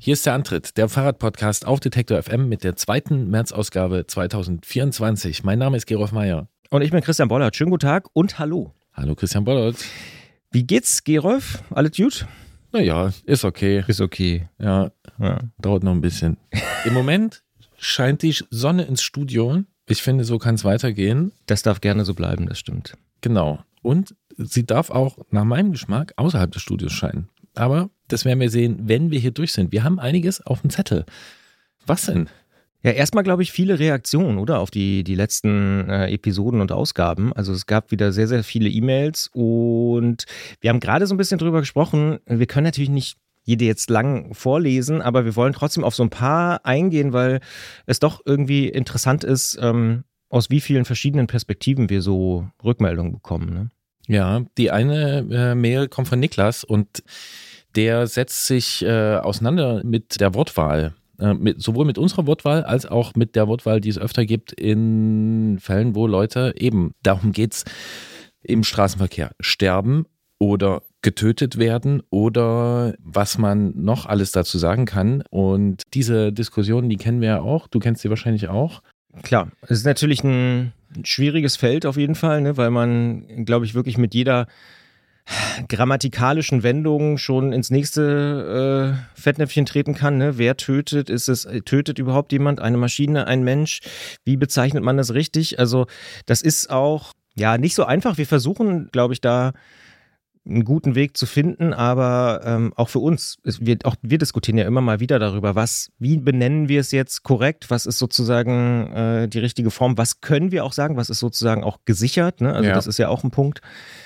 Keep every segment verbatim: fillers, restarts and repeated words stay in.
Hier ist der Antritt, der Fahrradpodcast auf Detektor F M mit der zweiten März-Ausgabe zwanzig vierundzwanzig. Mein Name ist Gerolf Meyer. Und ich bin Christian Bollert. Schönen guten Tag und hallo. Hallo Christian Bollert. Wie geht's, Gerolf? Alles gut? Naja, ist okay. Ist okay. Ja, Ja. dauert noch ein bisschen. Im Moment scheint die Sonne ins Studio. Ich finde, so kann es weitergehen. Das darf gerne so bleiben, das stimmt. Genau. Und sie darf auch nach meinem Geschmack außerhalb des Studios scheinen. Aber das werden wir sehen, wenn wir hier durch sind. Wir haben einiges auf dem Zettel. Was denn? Ja, erstmal glaube ich viele Reaktionen, oder? Auf die, die letzten äh, Episoden und Ausgaben. Also es gab wieder sehr, sehr viele E-Mails und wir haben gerade so ein bisschen drüber gesprochen. Wir können natürlich nicht jede jetzt lang vorlesen, aber wir wollen trotzdem auf so ein paar eingehen, weil es doch irgendwie interessant ist, ähm, aus wie vielen verschiedenen Perspektiven wir so Rückmeldungen bekommen, ne? Ja, die eine äh, Mail kommt von Niklas und der setzt sich äh, auseinander mit der Wortwahl. Äh, mit, sowohl mit unserer Wortwahl als auch mit der Wortwahl, die es öfter gibt in Fällen, wo Leute eben, darum geht's, im Straßenverkehr sterben oder getötet werden oder was man noch alles dazu sagen kann. Und diese Diskussionen, die kennen wir ja auch. Du kennst sie wahrscheinlich auch. Klar, es ist natürlich ein schwieriges Feld auf jeden Fall, ne, weil man, glaube ich, wirklich mit jeder grammatikalischen Wendung schon ins nächste äh, Fettnäpfchen treten kann. Ne? Wer tötet? Ist es, tötet überhaupt jemand? Eine Maschine, ein Mensch? Wie bezeichnet man das richtig? Also das ist auch ja nicht so einfach. Wir versuchen, glaube ich, da einen guten Weg zu finden, aber ähm, auch für uns, es wird, auch wir diskutieren ja immer mal wieder darüber, was, wie benennen wir es jetzt korrekt, was ist sozusagen äh, die richtige Form, was können wir auch sagen, was ist sozusagen auch gesichert, ne? Also Ja. das ist ja auch ein Punkt.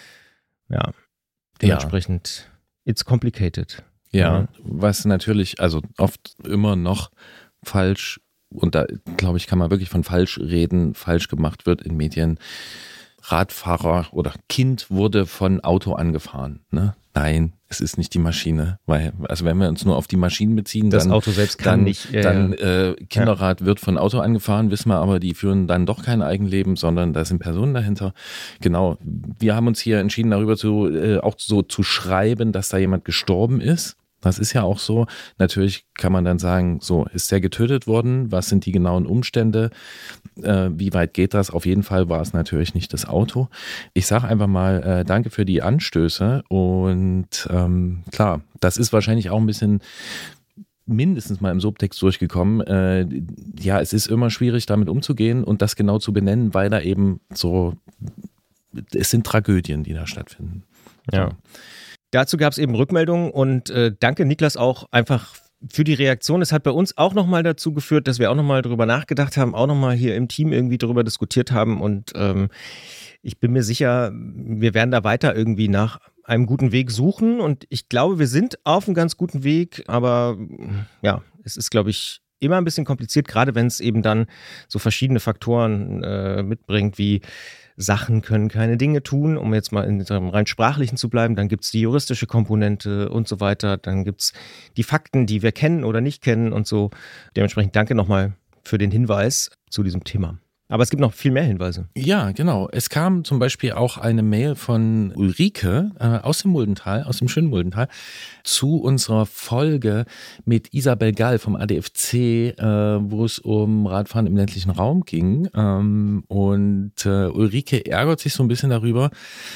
Ja, dementsprechend, ja. It's complicated. Ja, Ja. was natürlich, also oft immer noch falsch, und da glaube ich, kann man wirklich von falsch reden, falsch gemacht wird in Medien. Radfahrer oder Kind wurde von Auto angefahren. Ne? Nein, es ist nicht die Maschine. Weil, also wenn wir uns nur auf die Maschinen beziehen, Das dann, Auto selbst kann dann, nicht. Ja, dann ja. Äh, Kinderrad ja. wird von Auto angefahren, wissen wir aber, die führen dann doch kein Eigenleben, sondern da sind Personen dahinter. Genau, wir haben uns hier entschieden, darüber zu äh, auch so zu schreiben, dass da jemand gestorben ist. Das ist ja auch so. Natürlich kann man dann sagen, so, ist der getötet worden? Was sind die genauen Umstände? Äh, wie weit geht das? Auf jeden Fall war es natürlich nicht das Auto. Ich sage einfach mal, äh, danke für die Anstöße. Und ähm, klar, das ist wahrscheinlich auch ein bisschen mindestens mal im Subtext durchgekommen. Äh, ja, es ist immer schwierig, damit umzugehen und das genau zu benennen, weil da eben so, es sind Tragödien, die da stattfinden. Ja. Dazu gab es eben Rückmeldungen und äh, danke Niklas auch einfach für die Reaktion. Es hat bei uns auch nochmal dazu geführt, dass wir auch nochmal drüber nachgedacht haben, auch nochmal hier im Team irgendwie drüber diskutiert haben und ähm, ich bin mir sicher, wir werden da weiter irgendwie nach einem guten Weg suchen und ich glaube, wir sind auf einem ganz guten Weg, aber ja, es ist, glaube ich, immer ein bisschen kompliziert, gerade wenn es eben dann so verschiedene Faktoren äh, mitbringt, wie Sachen können keine Dinge tun, um jetzt mal in dem rein sprachlichen zu bleiben. Dann gibt es die juristische Komponente und so weiter. Dann gibt es die Fakten, die wir kennen oder nicht kennen und so. Dementsprechend danke nochmal für den Hinweis zu diesem Thema. Aber es gibt noch viel mehr Hinweise. Ja, genau. Es kam zum Beispiel auch eine Mail von Ulrike äh, aus dem Muldental, aus dem schönen Muldental, zu unserer Folge mit Isabel Gall vom A D F C, äh, wo es um Radfahren im ländlichen Raum ging. Ähm, und äh, Ulrike ärgert sich so ein bisschen darüber,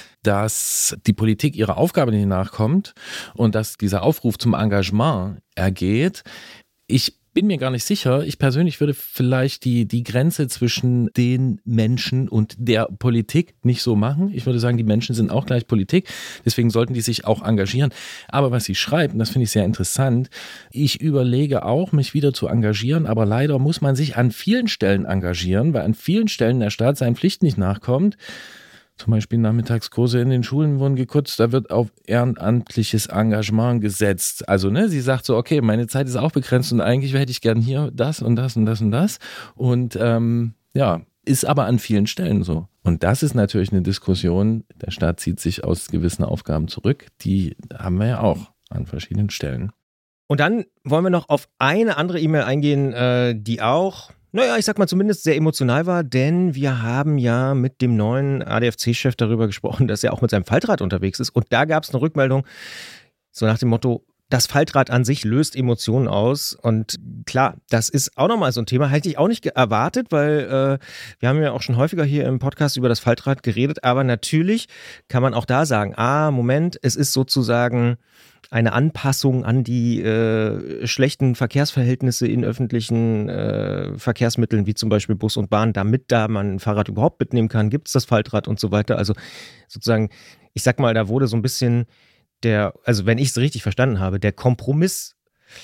dass die Politik ihrer Aufgabe nicht nachkommt und dass dieser Aufruf zum Engagement ergeht. Ich bin mir gar nicht sicher. Ich persönlich würde vielleicht die, die Grenze zwischen den Menschen und der Politik nicht so machen. Ich würde sagen, die Menschen sind auch gleich Politik. Deswegen sollten die sich auch engagieren. Aber was sie schreibt, und das finde ich sehr interessant, ich überlege auch, mich wieder zu engagieren, aber leider muss man sich an vielen Stellen engagieren, weil an vielen Stellen der Staat seinen Pflichten nicht nachkommt. Zum Beispiel Nachmittagskurse in den Schulen wurden gekürzt, da wird auf ehrenamtliches Engagement gesetzt. Also ne, sie sagt so, okay, meine Zeit ist auch begrenzt und eigentlich hätte ich gern hier das und das und das und das. Und ähm, ja, ist aber an vielen Stellen so. Und das ist natürlich eine Diskussion, der Staat zieht sich aus gewissen Aufgaben zurück, die haben wir ja auch an verschiedenen Stellen. Und dann wollen wir noch auf eine andere E-Mail eingehen, äh, die auch... Naja, ich sag mal zumindest sehr emotional war, denn wir haben ja mit dem neuen A D F C-Chef darüber gesprochen, dass er auch mit seinem Faltrad unterwegs ist. Und da gab es eine Rückmeldung, so nach dem Motto, das Faltrad an sich löst Emotionen aus und klar, das ist auch nochmal so ein Thema, hätte ich auch nicht ge- erwartet, weil äh, wir haben ja auch schon häufiger hier im Podcast über das Faltrad geredet, aber natürlich kann man auch da sagen, ah, Moment, es ist sozusagen eine Anpassung an die äh, schlechten Verkehrsverhältnisse in öffentlichen äh, Verkehrsmitteln, wie zum Beispiel Bus und Bahn, damit da man ein Fahrrad überhaupt mitnehmen kann, gibt es das Faltrad und so weiter. Also sozusagen, ich sag mal, da wurde so ein bisschen der, also wenn ich es richtig verstanden habe, der Kompromiss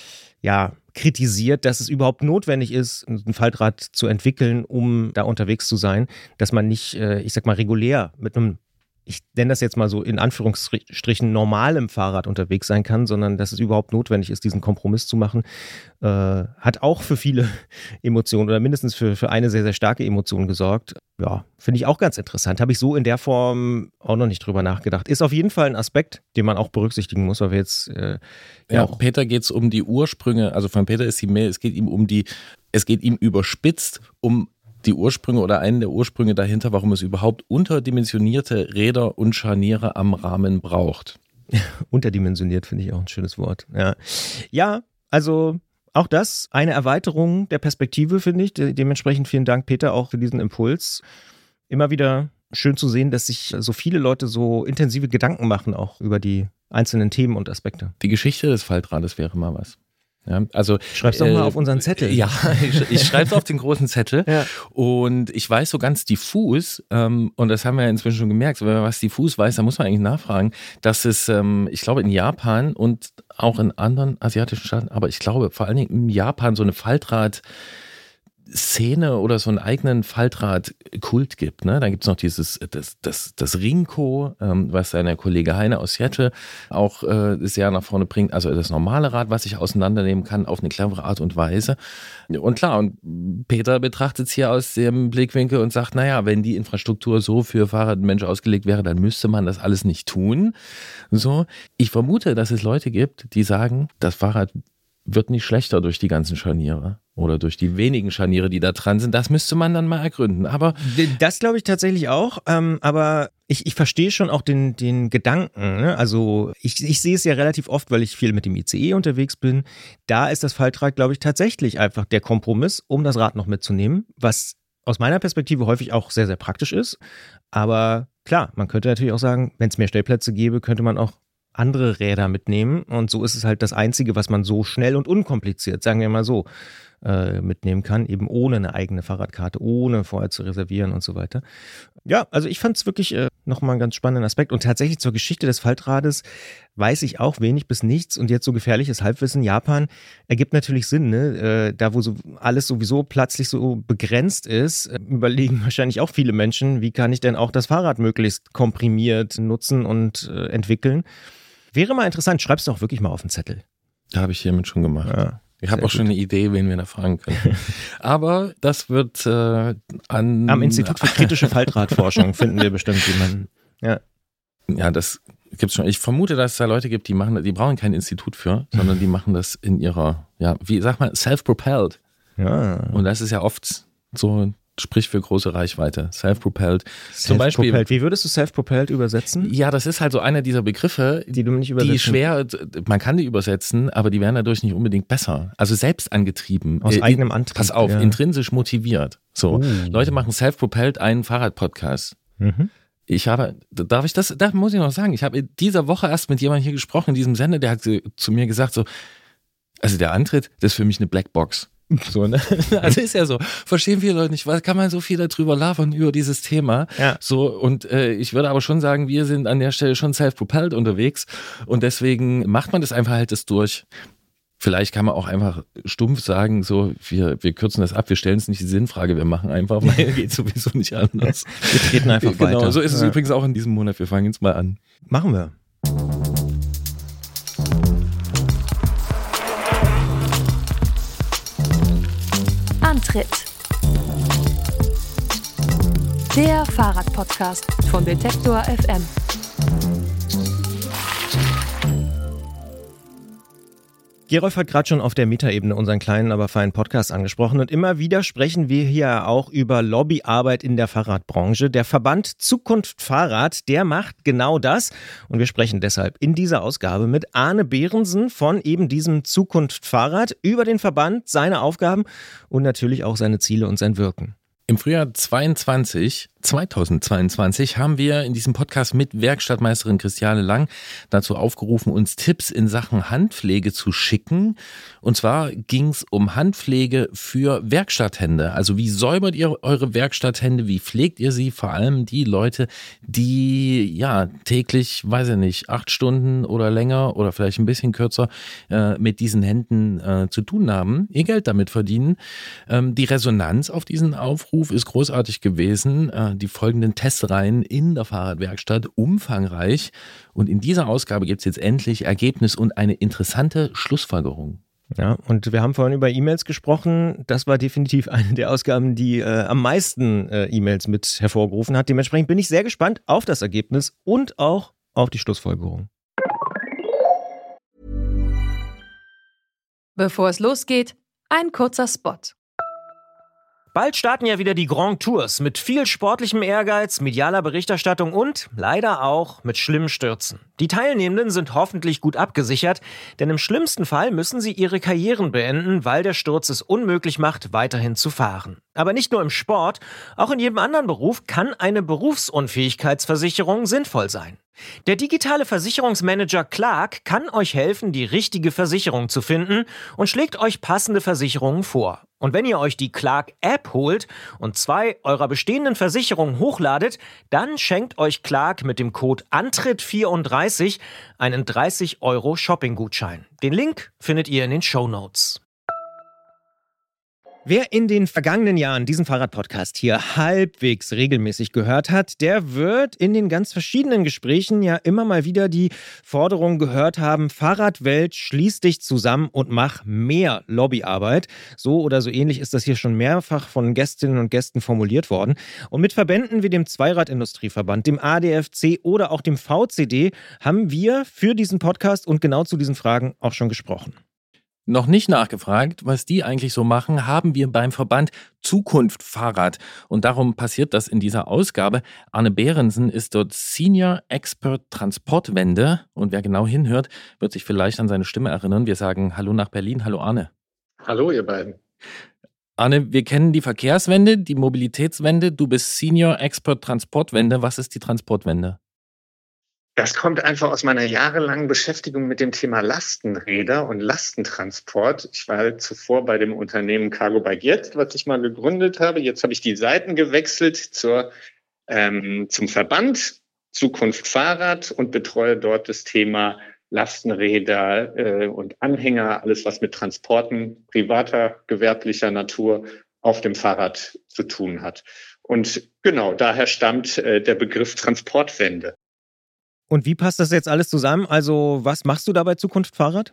ja kritisiert, dass es überhaupt notwendig ist, ein Faltrad zu entwickeln, um da unterwegs zu sein, dass man nicht, äh, ich sag mal, regulär mit einem, ich nenne das jetzt mal so in Anführungsstrichen, normalem Fahrrad unterwegs sein kann, sondern dass es überhaupt notwendig ist, diesen Kompromiss zu machen, äh, hat auch für viele Emotionen oder mindestens für, für eine sehr, sehr starke Emotion gesorgt. Ja, finde ich auch ganz interessant. Habe ich so in der Form auch noch nicht drüber nachgedacht. Ist auf jeden Fall ein Aspekt, den man auch berücksichtigen muss, weil wir jetzt äh, ja, ja auch Peter geht es um die Ursprünge, also von Peter ist die Mail, es geht ihm um die, es geht ihm überspitzt um die Ursprünge oder einen der Ursprünge dahinter, warum es überhaupt unterdimensionierte Räder und Scharniere am Rahmen braucht. Unterdimensioniert finde ich auch ein schönes Wort. Ja, ja, also auch das eine Erweiterung der Perspektive, finde ich. De- dementsprechend vielen Dank, Peter, auch für diesen Impuls. Immer wieder schön zu sehen, dass sich so viele Leute so intensive Gedanken machen, auch über die einzelnen Themen und Aspekte. Die Geschichte des Faltrades wäre mal was. Ja, also, Schreib's doch äh, mal auf unseren Zettel. Ja, ich, ich schreibe es auf den großen Zettel. Ja. Und ich weiß so ganz diffus, ähm, und das haben wir ja inzwischen schon gemerkt, wenn man was diffus weiß, dann muss man eigentlich nachfragen, dass es, ähm, ich glaube, in Japan und auch in anderen asiatischen Staaten, aber ich glaube vor allen Dingen in Japan so eine Faltrad- Szene oder so einen eigenen Faltrad-Kult gibt. Ne? Da gibt es noch dieses, das, das, das Rinko, ähm, was dein Kollege Heine aus Seattle auch äh, sehr nach vorne bringt. Also das normale Rad, was ich auseinandernehmen kann auf eine clevere Art und Weise. Und klar, und Peter betrachtet es hier aus dem Blickwinkel und sagt, naja, wenn die Infrastruktur so für Fahrrad und Menschen ausgelegt wäre, dann müsste man das alles nicht tun. So, ich vermute, dass es Leute gibt, die sagen, das Fahrrad wird nicht schlechter durch die ganzen Scharniere oder durch die wenigen Scharniere, die da dran sind. Das müsste man dann mal ergründen. Aber das glaube ich tatsächlich auch, ähm, aber ich, ich verstehe schon auch den, den Gedanken. Ne? Also ich, ich sehe es ja relativ oft, weil ich viel mit dem I C E unterwegs bin. Da ist das Faltrad, glaube ich, tatsächlich einfach der Kompromiss, um das Rad noch mitzunehmen, was aus meiner Perspektive häufig auch sehr, sehr praktisch ist. Aber klar, man könnte natürlich auch sagen, wenn es mehr Stellplätze gäbe, könnte man auch andere Räder mitnehmen und so ist es halt das Einzige, was man so schnell und unkompliziert, sagen wir mal so, äh, mitnehmen kann, eben ohne eine eigene Fahrradkarte, ohne vorher zu reservieren und so weiter. Ja, also ich fand es wirklich äh, nochmal einen ganz spannenden Aspekt und tatsächlich zur Geschichte des Faltrades weiß ich auch wenig bis nichts und jetzt so gefährliches Halbwissen. Japan ergibt natürlich Sinn, ne? Äh, da wo so alles sowieso plötzlich so begrenzt ist, äh, überlegen wahrscheinlich auch viele Menschen, wie kann ich denn auch das Fahrrad möglichst komprimiert nutzen und äh, entwickeln. Wäre mal interessant, schreib's doch wirklich mal auf den Zettel. Da habe ich hiermit schon gemacht. Ja, ich habe auch gut. schon eine Idee, wen wir da fragen können. Aber das wird äh, an... Am Institut für kritische Faltradforschung finden wir bestimmt jemanden. Ja, ja, das gibt's schon. Ich vermute, dass es da Leute gibt, die machen, die brauchen kein Institut für, sondern die machen das in ihrer, ja, wie sag mal, self-propelled. ja. Und das ist ja oft so, sprich für große Reichweite. Self-propelled. Zum Beispiel. Self-propelled. Wie würdest du self-propelled übersetzen? Ja, das ist halt so einer dieser Begriffe, Die du nicht übersetzen. die schwer, man kann die übersetzen, aber die werden dadurch nicht unbedingt besser. Also selbst angetrieben. Aus Äh, eigenem Antrieb. Pass auf, ja. intrinsisch motiviert. So, Oh. Leute machen self-propelled einen Fahrradpodcast. Mhm. Ich habe, darf ich das, da muss ich noch sagen, ich habe in dieser Woche erst mit jemandem hier gesprochen in diesem Sender, der hat zu mir gesagt so, also der Antritt, das ist für mich eine Blackbox. So, ne? Also ist ja so. Verstehen viele Leute nicht, was kann man so viel darüber labern über dieses Thema? Ja. So, und äh, ich würde aber schon sagen, wir sind an der Stelle schon self-propelled unterwegs und deswegen macht man das einfach halt das durch. Vielleicht kann man auch einfach stumpf sagen, so, wir, wir kürzen das ab, wir stellen es nicht die Sinnfrage, wir machen einfach, weil geht sowieso nicht anders. Wir treten einfach Genau, weiter. so ist es Ja. übrigens auch in diesem Monat. Wir fangen jetzt mal an. Machen wir. Antritt. Der Fahrradpodcast von Detektor F M. Gerolf hat gerade schon auf der Metaebene unseren kleinen, aber feinen Podcast angesprochen und immer wieder sprechen wir hier auch über Lobbyarbeit in der Fahrradbranche. Der Verband Zukunft Fahrrad, der macht genau das und wir sprechen deshalb in dieser Ausgabe mit Arne Behrensen von eben diesem Zukunft Fahrrad über den Verband, seine Aufgaben und natürlich auch seine Ziele und sein Wirken. Im Frühjahr zweitausendzweiundzwanzig haben wir in diesem Podcast mit Werkstattmeisterin Christiane Lang dazu aufgerufen, uns Tipps in Sachen Handpflege zu schicken. Und zwar ging es um Handpflege für Werkstatthände. Also wie säubert ihr eure Werkstatthände, wie pflegt ihr sie? Vor allem die Leute, die ja täglich, weiß ich nicht, acht Stunden oder länger oder vielleicht ein bisschen kürzer äh, mit diesen Händen äh, zu tun haben, ihr Geld damit verdienen. Ähm, die Resonanz auf diesen Aufruf ist großartig gewesen. Die folgenden Testreihen in der Fahrradwerkstatt umfangreich. Und in dieser Ausgabe gibt es jetzt endlich Ergebnis und eine interessante Schlussfolgerung. Ja, und wir haben vorhin über E-Mails gesprochen. Das war definitiv eine der Ausgaben, die äh, am meisten äh, E-Mails mit hervorgerufen hat. Dementsprechend bin ich sehr gespannt auf das Ergebnis und auch auf die Schlussfolgerung. Bevor es losgeht, ein kurzer Spot. Bald starten ja wieder die Grand Tours mit viel sportlichem Ehrgeiz, medialer Berichterstattung und leider auch mit schlimmen Stürzen. Die Teilnehmenden sind hoffentlich gut abgesichert, denn im schlimmsten Fall müssen sie ihre Karrieren beenden, weil der Sturz es unmöglich macht, weiterhin zu fahren. Aber nicht nur im Sport, auch in jedem anderen Beruf kann eine Berufsunfähigkeitsversicherung sinnvoll sein. Der digitale Versicherungsmanager Clark kann euch helfen, die richtige Versicherung zu finden und schlägt euch passende Versicherungen vor. Und wenn ihr euch die Clark-App holt und zwei eurer bestehenden Versicherungen hochladet, dann schenkt euch Clark mit dem Code Antritt vierunddreißig einen dreißig Euro Shopping-Gutschein. Den Link findet ihr in den Shownotes. Wer in den vergangenen Jahren diesen Fahrradpodcast hier halbwegs regelmäßig gehört hat, der wird in den ganz verschiedenen Gesprächen ja immer mal wieder die Forderung gehört haben, Fahrradwelt, schließ dich zusammen und mach mehr Lobbyarbeit. So oder so ähnlich ist das hier schon mehrfach von Gästinnen und Gästen formuliert worden. Und mit Verbänden wie dem Zweiradindustrieverband, dem A D F C oder auch dem V C D haben wir für diesen Podcast und genau zu diesen Fragen auch schon gesprochen. Noch nicht nachgefragt, was die eigentlich so machen, haben wir beim Verband Zukunft Fahrrad. Und darum passiert das in dieser Ausgabe. Arne Behrensen ist dort Senior Expert Transportwende. Und wer genau hinhört, wird sich vielleicht an seine Stimme erinnern. Wir sagen Hallo nach Berlin. Hallo Arne. Hallo ihr beiden. Arne, wir kennen die Verkehrswende, die Mobilitätswende. Du bist Senior Expert Transportwende. Was ist die Transportwende? Das kommt einfach aus meiner jahrelangen Beschäftigung mit dem Thema Lastenräder und Lastentransport. Ich war halt zuvor bei dem Unternehmen Cargo Bike Jetzt, was ich mal gegründet habe. Jetzt habe ich die Seiten gewechselt zur, ähm, zum Verband Zukunft Fahrrad und betreue dort das Thema Lastenräder äh, und Anhänger, alles was mit Transporten privater, gewerblicher Natur auf dem Fahrrad zu tun hat. Und genau, daher stammt äh, der Begriff Transportwende. Und wie passt das jetzt alles zusammen? Also was machst du da bei Zukunft Fahrrad?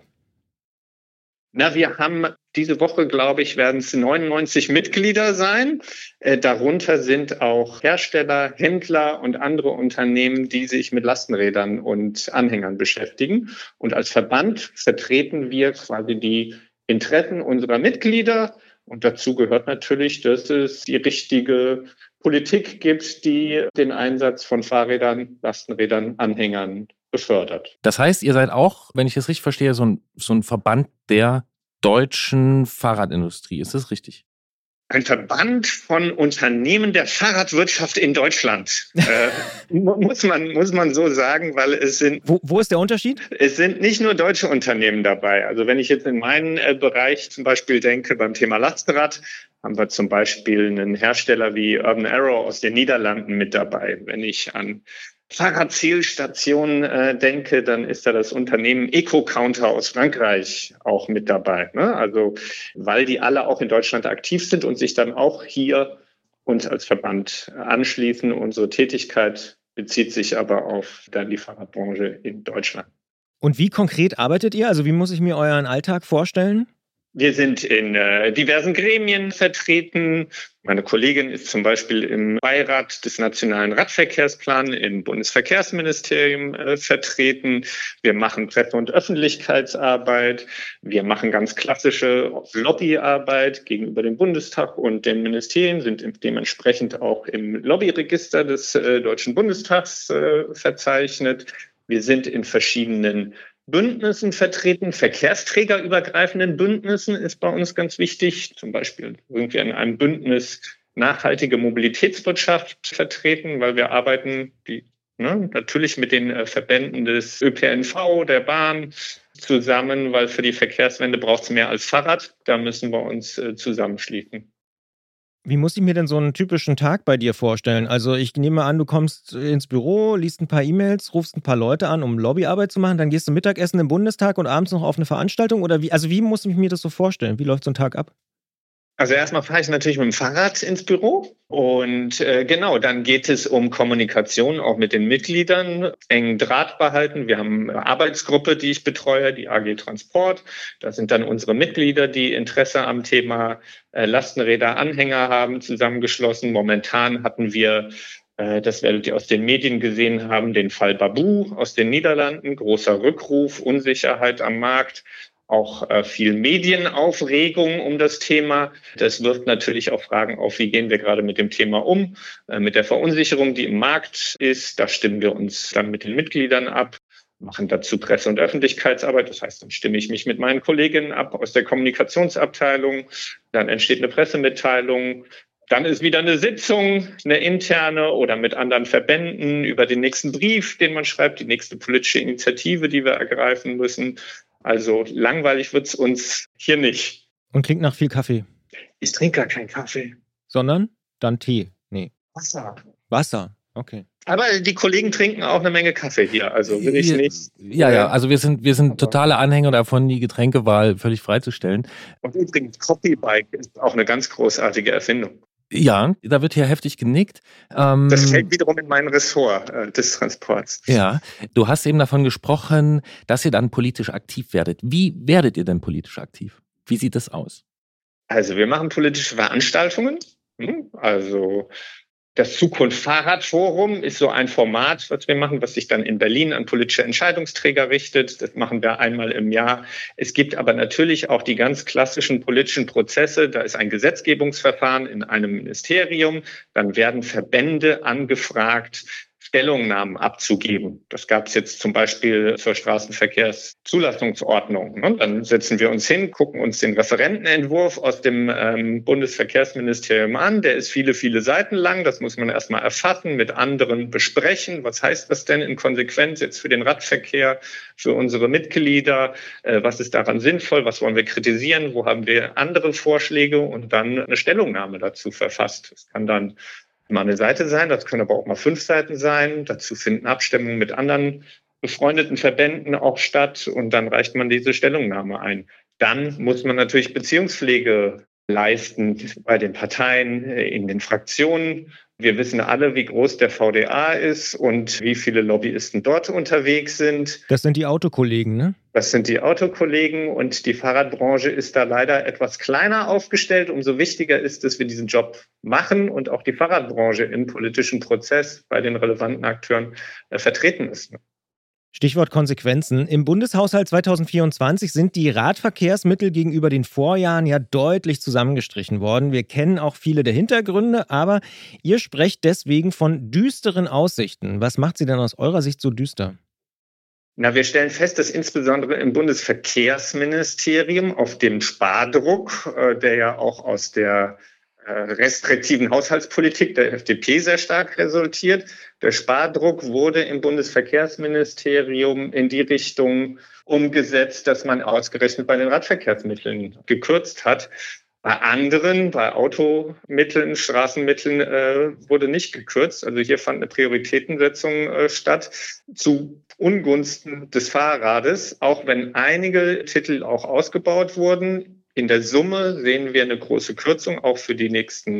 Na, wir haben diese Woche, glaube ich, werden es neunundneunzig Mitglieder sein. Äh, darunter sind auch Hersteller, Händler und andere Unternehmen, die sich mit Lastenrädern und Anhängern beschäftigen. Und als Verband vertreten wir quasi die Interessen unserer Mitglieder. Und dazu gehört natürlich, dass es die richtige Politik gibt, die den Einsatz von Fahrrädern, Lastenrädern, Anhängern befördert. Das heißt, ihr seid auch, wenn ich es richtig verstehe, so ein, so ein Verband der deutschen Fahrradindustrie. Ist das richtig? Ein Verband von Unternehmen der Fahrradwirtschaft in Deutschland, äh, muss man muss man so sagen, weil es sind... Wo, wo ist der Unterschied? Es sind nicht nur deutsche Unternehmen dabei. Also wenn ich jetzt in meinen äh, Bereich zum Beispiel denke, beim Thema Lastenrad, haben wir zum Beispiel einen Hersteller wie Urban Arrow aus den Niederlanden mit dabei. Wenn ich an Fahrradzählstationen äh, denke, dann ist da das Unternehmen EcoCounter aus Frankreich auch mit dabei. Ne? Also weil die alle auch in Deutschland aktiv sind und sich dann auch hier uns als Verband anschließen. Unsere Tätigkeit bezieht sich aber auf dann die Fahrradbranche in Deutschland. Und wie konkret arbeitet ihr? Also wie muss ich mir euren Alltag vorstellen? Wir sind in äh, diversen Gremien vertreten. Meine Kollegin ist zum Beispiel im Beirat des Nationalen Radverkehrsplans im Bundesverkehrsministerium äh, vertreten. Wir machen Presse- und Öffentlichkeitsarbeit. Wir machen ganz klassische Lobbyarbeit gegenüber dem Bundestag und den Ministerien, sind dementsprechend auch im Lobbyregister des äh, Deutschen Bundestags äh, verzeichnet. Wir sind in verschiedenen Bündnissen vertreten, verkehrsträgerübergreifenden Bündnissen ist bei uns ganz wichtig. Zum Beispiel sind wir in einem Bündnis nachhaltige Mobilitätswirtschaft vertreten, weil wir arbeiten die, ne, natürlich mit den äh, Verbänden des Ö P N V, der Bahn zusammen, weil für die Verkehrswende braucht es mehr als Fahrrad. Da müssen wir uns äh, zusammenschließen. Wie muss ich mir denn so einen typischen Tag bei dir vorstellen? Also ich nehme an, du kommst ins Büro, liest ein paar E-Mails, rufst ein paar Leute an, um Lobbyarbeit zu machen, dann gehst du Mittagessen im Bundestag und abends noch auf eine Veranstaltung? Oder wie? Also wie muss ich mir das so vorstellen? Wie läuft so ein Tag ab? Also erstmal fahre ich natürlich mit dem Fahrrad ins Büro und äh, genau, dann geht es um Kommunikation auch mit den Mitgliedern, engen Draht behalten. Wir haben eine Arbeitsgruppe, die ich betreue, die A G Transport. Das sind dann unsere Mitglieder, die Interesse am Thema äh, Lastenräder, Anhänger haben, zusammengeschlossen. Momentan hatten wir, äh, das werdet ihr aus den Medien gesehen haben, den Fall Babu aus den Niederlanden, großer Rückruf, Unsicherheit am Markt. Auch äh, viel Medienaufregung um das Thema. Das wirft natürlich auch Fragen auf, wie gehen wir gerade mit dem Thema um, äh, mit der Verunsicherung, die im Markt ist. Da stimmen wir uns dann mit den Mitgliedern ab, machen dazu Presse- und Öffentlichkeitsarbeit. Das heißt, dann stimme ich mich mit meinen Kolleginnen ab aus der Kommunikationsabteilung. Dann entsteht eine Pressemitteilung. Dann ist wieder eine Sitzung, eine interne oder mit anderen Verbänden über den nächsten Brief, den man schreibt, die nächste politische Initiative, die wir ergreifen müssen. Also langweilig wird's uns hier nicht. Und klingt nach viel Kaffee. Ich trinke gar keinen Kaffee. Sondern dann Tee? Nee. Wasser. Wasser, okay. Aber die Kollegen trinken auch eine Menge Kaffee hier, also will ich nicht. Ja, ja, also wir sind, wir sind totale Anhänger davon, die Getränkewahl völlig freizustellen. Und übrigens, Copybike ist auch eine ganz großartige Erfindung. Ja, da wird hier heftig genickt. Ähm, das fällt wiederum in mein Ressort äh, des Transports. Ja, du hast eben davon gesprochen, dass ihr dann politisch aktiv werdet. Wie werdet ihr denn politisch aktiv? Wie sieht das aus? Also wir machen politische Veranstaltungen. Also das Zukunft-Fahrrad-Forum ist so ein Format, was wir machen, was sich dann in Berlin an politische Entscheidungsträger richtet. Das machen wir einmal im Jahr. Es gibt aber natürlich auch die ganz klassischen politischen Prozesse. Da ist ein Gesetzgebungsverfahren in einem Ministerium. Dann werden Verbände angefragt, Stellungnahmen abzugeben. Das gab es jetzt zum Beispiel zur Straßenverkehrszulassungsordnung. Dann setzen wir uns hin, gucken uns den Referentenentwurf aus dem ähm, Bundesverkehrsministerium an. Der ist viele, viele Seiten lang. Das muss man erstmal erfassen, mit anderen besprechen. Was heißt das denn in Konsequenz jetzt für den Radverkehr, für unsere Mitglieder? Äh, was ist daran sinnvoll? Was wollen wir kritisieren? Wo haben wir andere Vorschläge? Und dann eine Stellungnahme dazu verfasst. Das kann dann mal eine Seite sein, das können aber auch mal fünf Seiten sein. Dazu finden Abstimmungen mit anderen befreundeten Verbänden auch statt und dann reicht man diese Stellungnahme ein. Dann muss man natürlich Beziehungspflege leisten bei den Parteien, in den Fraktionen. Wir wissen alle, wie groß der V D A ist und wie viele Lobbyisten dort unterwegs sind. Das sind die Autokollegen, ne? Das sind die Autokollegen und die Fahrradbranche ist da leider etwas kleiner aufgestellt. Umso wichtiger ist, dass wir diesen Job machen und auch die Fahrradbranche im politischen Prozess bei den relevanten Akteuren äh, vertreten ist. Stichwort Konsequenzen. Im Bundeshaushalt zwanzig vierundzwanzig sind die Radverkehrsmittel gegenüber den Vorjahren ja deutlich zusammengestrichen worden. Wir kennen auch viele der Hintergründe, aber ihr sprecht deswegen von düsteren Aussichten. Was macht sie denn aus eurer Sicht so düster? Na, wir stellen fest, dass insbesondere im Bundesverkehrsministerium auf dem Spardruck, äh, der ja auch aus der restriktiven Haushaltspolitik der F D P sehr stark resultiert. Der Spardruck wurde im Bundesverkehrsministerium in die Richtung umgesetzt, dass man ausgerechnet bei den Radverkehrsmitteln gekürzt hat. Bei anderen, bei Automitteln, Straßenmitteln äh, wurde nicht gekürzt. Also hier fand eine Prioritätensetzung äh, statt zu Ungunsten des Fahrrades, auch wenn einige Titel auch ausgebaut wurden. In der Summe sehen wir eine große Kürzung auch für die nächsten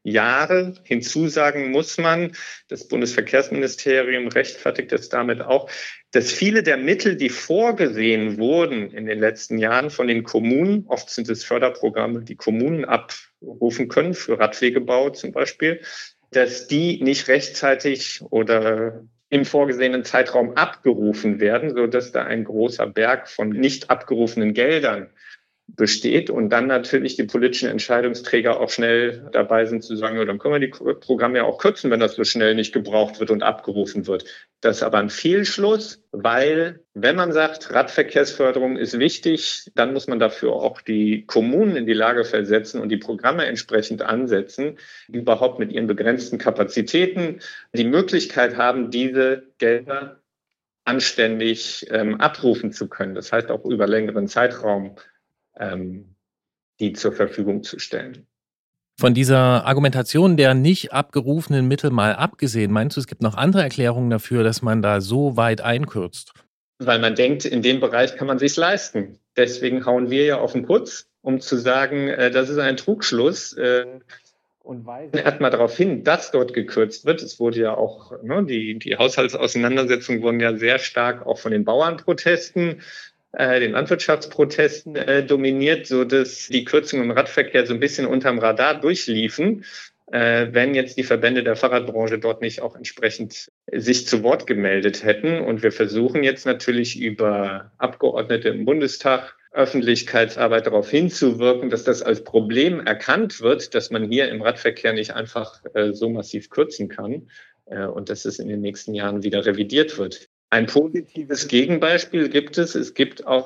Jahre. Hinzusagen muss man, das Bundesverkehrsministerium rechtfertigt es damit auch, dass viele der Mittel, die vorgesehen wurden in den letzten Jahren von den Kommunen, oft sind es Förderprogramme, die Kommunen abrufen können, für Radwegebau zum Beispiel, dass die nicht rechtzeitig oder im vorgesehenen Zeitraum abgerufen werden, sodass da ein großer Berg von nicht abgerufenen Geldern besteht und dann natürlich die politischen Entscheidungsträger auch schnell dabei sind zu sagen, ja, dann können wir die Programme ja auch kürzen, wenn das so schnell nicht gebraucht wird und abgerufen wird. Das ist aber ein Fehlschluss, weil wenn man sagt, Radverkehrsförderung ist wichtig, dann muss man dafür auch die Kommunen in die Lage versetzen und die Programme entsprechend ansetzen, die überhaupt mit ihren begrenzten Kapazitäten die Möglichkeit haben, diese Gelder anständig ähm, abrufen zu können. Das heißt auch über längeren Zeitraum ähm, die zur Verfügung zu stellen. Von dieser Argumentation der nicht abgerufenen Mittel mal abgesehen, meinst du, es gibt noch andere Erklärungen dafür, dass man da so weit einkürzt? Weil man denkt, in dem Bereich kann man sich's leisten. Deswegen hauen wir ja auf den Putz, um zu sagen, äh, das ist ein Trugschluss äh, und weisen erstmal darauf hin, dass dort gekürzt wird. Es wurde ja auch, ne, die, die Haushaltsauseinandersetzungen wurden ja sehr stark auch von den Bauernprotesten, äh, den Landwirtschaftsprotesten äh, dominiert, so dass die Kürzungen im Radverkehr so ein bisschen unterm Radar durchliefen, äh, wenn jetzt die Verbände der Fahrradbranche dort nicht auch entsprechend sich zu Wort gemeldet hätten. Und wir versuchen jetzt natürlich über Abgeordnete im Bundestag, Öffentlichkeitsarbeit darauf hinzuwirken, dass das als Problem erkannt wird, dass man hier im Radverkehr nicht einfach äh, so massiv kürzen kann äh, und dass es in den nächsten Jahren wieder revidiert wird. Ein positives Gegenbeispiel gibt es. Es gibt auch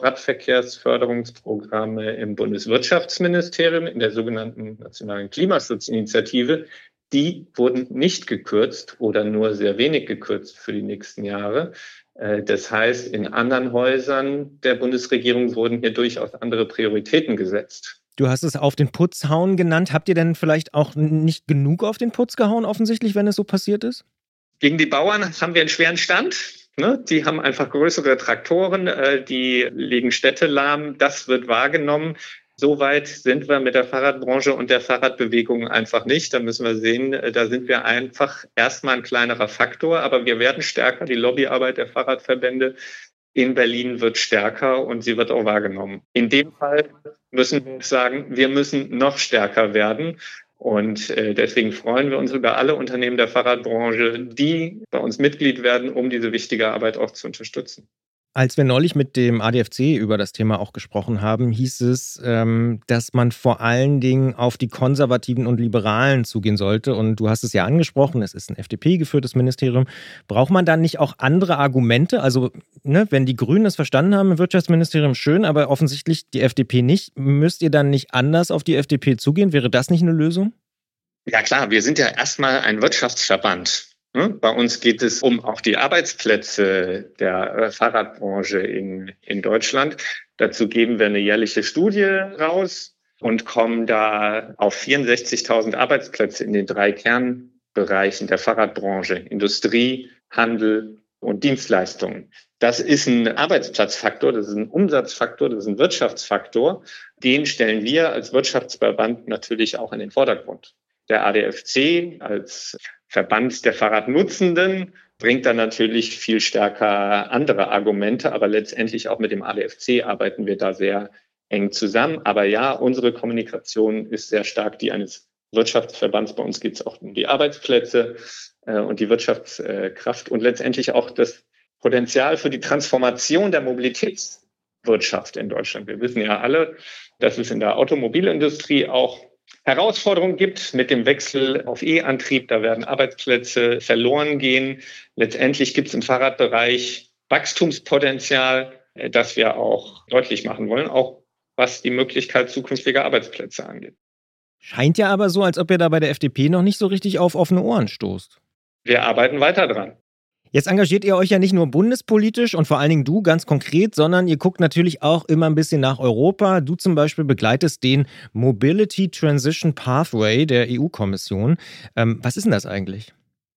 Radverkehrsförderungsprogramme im Bundeswirtschaftsministerium, in der sogenannten Nationalen Klimaschutzinitiative. Die wurden nicht gekürzt oder nur sehr wenig gekürzt für die nächsten Jahre. Das heißt, in anderen Häusern der Bundesregierung wurden hier durchaus andere Prioritäten gesetzt. Du hast es auf den Putz hauen genannt. Habt ihr denn vielleicht auch nicht genug auf den Putz gehauen, offensichtlich, wenn es so passiert ist? Gegen die Bauern haben wir einen schweren Stand. Ne? Die haben einfach größere Traktoren, äh, die legen Städte lahm. Das wird wahrgenommen. So weit sind wir mit der Fahrradbranche und der Fahrradbewegung einfach nicht. Da müssen wir sehen, da sind wir einfach erstmal ein kleinerer Faktor, aber wir werden stärker. Die Lobbyarbeit der Fahrradverbände in Berlin wird stärker und sie wird auch wahrgenommen. In dem Fall müssen wir sagen, wir müssen noch stärker werden. Und äh, deswegen freuen wir uns über alle Unternehmen der Fahrradbranche, die bei uns Mitglied werden, um diese wichtige Arbeit auch zu unterstützen. Als wir neulich mit dem A D F C über das Thema auch gesprochen haben, hieß es, ähm, dass man vor allen Dingen auf die Konservativen und Liberalen zugehen sollte. Und du hast es ja angesprochen, es ist ein F D P-geführtes Ministerium. Braucht man dann nicht auch andere Argumente? Also, ne, wenn die Grünen das verstanden haben im Wirtschaftsministerium, schön, aber offensichtlich die F D P nicht. Müsst ihr dann nicht anders auf die F D P zugehen? Wäre das nicht eine Lösung? Ja klar, wir sind ja erstmal ein Wirtschaftsverband. Bei uns geht es um auch die Arbeitsplätze der Fahrradbranche in, in Deutschland. Dazu geben wir eine jährliche Studie raus und kommen da auf vierundsechzigtausend Arbeitsplätze in den drei Kernbereichen der Fahrradbranche: Industrie, Handel und Dienstleistungen. Das ist ein Arbeitsplatzfaktor, das ist ein Umsatzfaktor, das ist ein Wirtschaftsfaktor. Den stellen wir als Wirtschaftsverband natürlich auch in den Vordergrund. Der A D F C als Verband der Fahrradnutzenden bringt dann natürlich viel stärker andere Argumente, aber letztendlich auch mit dem A D F C arbeiten wir da sehr eng zusammen. Aber ja, unsere Kommunikation ist sehr stark die eines Wirtschaftsverbands. Bei uns geht es auch um die Arbeitsplätze äh, und die Wirtschaftskraft und letztendlich auch das Potenzial für die Transformation der Mobilitätswirtschaft in Deutschland. Wir wissen ja alle, dass es in der Automobilindustrie auch Herausforderungen gibt mit dem Wechsel auf E-Antrieb. Da werden Arbeitsplätze verloren gehen. Letztendlich gibt es im Fahrradbereich Wachstumspotenzial, das wir auch deutlich machen wollen, auch was die Möglichkeit zukünftiger Arbeitsplätze angeht. Scheint ja aber so, als ob ihr da bei der F D P noch nicht so richtig auf offene Ohren stoßt. Wir arbeiten weiter dran. Jetzt engagiert ihr euch ja nicht nur bundespolitisch und vor allen Dingen du ganz konkret, sondern ihr guckt natürlich auch immer ein bisschen nach Europa. Du zum Beispiel begleitest den Mobility Transition Pathway der E U-Kommission. Ähm, was ist denn das eigentlich?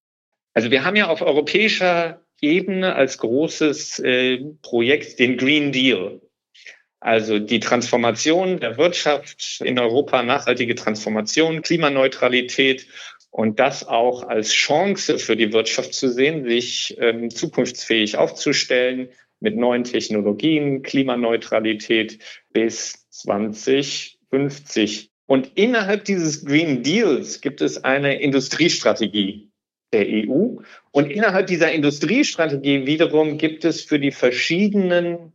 Also wir haben ja auf europäischer Ebene als großes äh, Projekt den Green Deal. Also die Transformation der Wirtschaft in Europa, nachhaltige Transformation, Klimaneutralität und das auch als Chance für die Wirtschaft zu sehen, sich ähm, zukunftsfähig aufzustellen mit neuen Technologien, Klimaneutralität bis zwanzig fünfzig. Und innerhalb dieses Green Deals gibt es eine Industriestrategie der E U. Und innerhalb dieser Industriestrategie wiederum gibt es für die verschiedenen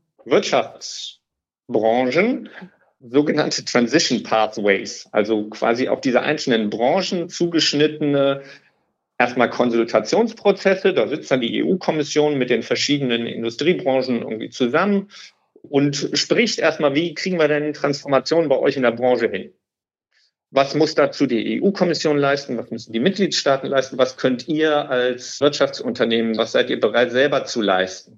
Wirtschaftsbranchen sogenannte Transition Pathways, also quasi auf diese einzelnen Branchen zugeschnittene erstmal Konsultationsprozesse. Da sitzt dann die E U-Kommission mit den verschiedenen Industriebranchen irgendwie zusammen und spricht erstmal, wie kriegen wir denn Transformation bei euch in der Branche hin? Was muss dazu die E U-Kommission leisten? Was müssen die Mitgliedstaaten leisten? Was könnt ihr als Wirtschaftsunternehmen, was seid ihr bereit selber zu leisten?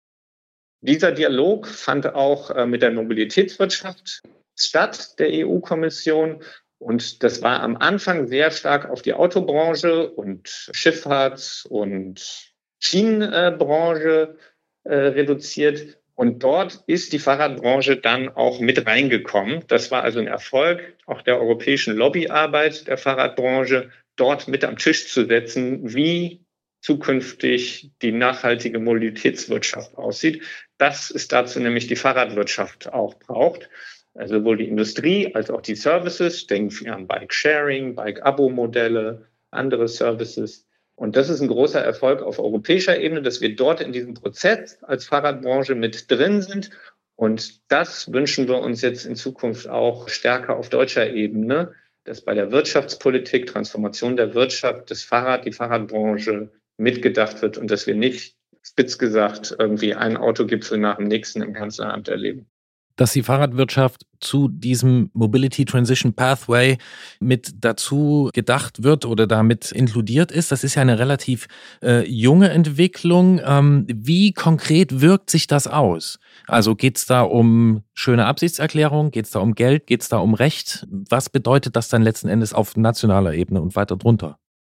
Dieser Dialog fand auch mit der Mobilitätswirtschaft statt, der E U-Kommission. Und das war am Anfang sehr stark auf die Autobranche und Schifffahrts- und Schienenbranche äh, reduziert. Und dort ist die Fahrradbranche dann auch mit reingekommen. Das war also ein Erfolg auch der europäischen Lobbyarbeit der Fahrradbranche, dort mit am Tisch zu setzen, wie zukünftig die nachhaltige Mobilitätswirtschaft aussieht. Das ist dazu nämlich die Fahrradwirtschaft auch braucht. Also sowohl die Industrie als auch die Services. Denken wir an Bike-Sharing, Bike-Abo-Modelle, andere Services. Und das ist ein großer Erfolg auf europäischer Ebene, dass wir dort in diesem Prozess als Fahrradbranche mit drin sind. Und das wünschen wir uns jetzt in Zukunft auch stärker auf deutscher Ebene, dass bei der Wirtschaftspolitik, Transformation der Wirtschaft, das Fahrrad, die Fahrradbranche mitgedacht wird und dass wir nicht, spitz gesagt, irgendwie einen Autogipfel nach dem nächsten im Kanzleramt erleben. Dass die Fahrradwirtschaft zu diesem Mobility Transition Pathway mit dazu gedacht wird oder damit inkludiert ist, das ist ja eine relativ äh, junge Entwicklung. Ähm, wie konkret wirkt sich das aus? Also geht es da um schöne Absichtserklärung, geht es da um Geld, geht es da um Recht? Was bedeutet das dann letzten Endes auf nationaler Ebene und weiter drunter?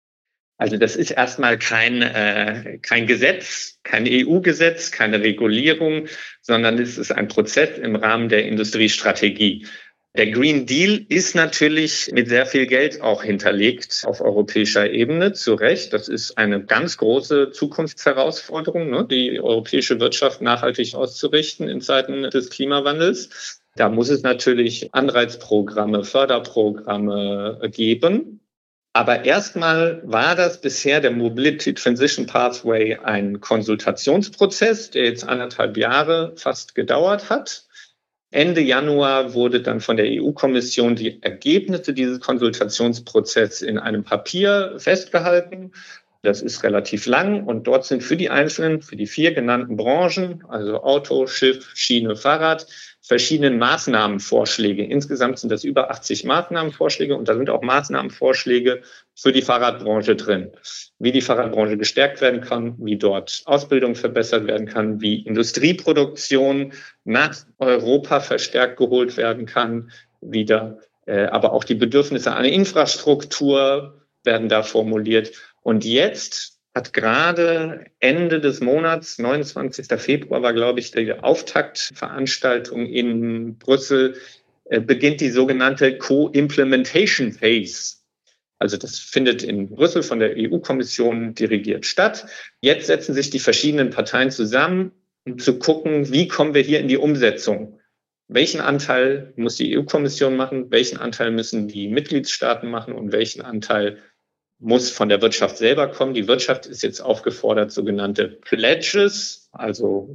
Also das ist erstmal kein, äh, kein Gesetz, kein E U-Gesetz, keine Regulierung, sondern es ist ein Prozess im Rahmen der Industriestrategie. Der Green Deal ist natürlich mit sehr viel Geld auch hinterlegt auf europäischer Ebene, zu Recht. Das ist eine ganz große Zukunftsherausforderung, ne, die europäische Wirtschaft nachhaltig auszurichten in Zeiten des Klimawandels. Da muss es natürlich Anreizprogramme, Förderprogramme geben. Aber erstmal war das bisher der Mobility Transition Pathway ein Konsultationsprozess, der jetzt anderthalb Jahre fast gedauert hat. Ende Januar wurde dann von der E U-Kommission die Ergebnisse dieses Konsultationsprozesses in einem Papier festgehalten. Das ist relativ lang und dort sind für die einzelnen, für die vier genannten Branchen, also Auto, Schiff, Schiene, Fahrrad, verschiedene Maßnahmenvorschläge. Insgesamt sind das über achtzig Maßnahmenvorschläge und da sind auch Maßnahmenvorschläge für die Fahrradbranche drin. Wie die Fahrradbranche gestärkt werden kann, wie dort Ausbildung verbessert werden kann, wie Industrieproduktion nach Europa verstärkt geholt werden kann, wieder. Aber auch die Bedürfnisse an Infrastruktur werden da formuliert. Und jetzt hat gerade Ende des Monats, neunundzwanzigsten Februar war, glaube ich, die Auftaktveranstaltung in Brüssel, äh, beginnt die sogenannte Co-Implementation Phase. Also das findet in Brüssel von der E U-Kommission dirigiert statt. Jetzt setzen sich die verschiedenen Parteien zusammen, um zu gucken, wie kommen wir hier in die Umsetzung. Welchen Anteil muss die E U-Kommission machen, welchen Anteil müssen die Mitgliedstaaten machen und welchen Anteil muss von der Wirtschaft selber kommen. Die Wirtschaft ist jetzt aufgefordert, sogenannte Pledges, also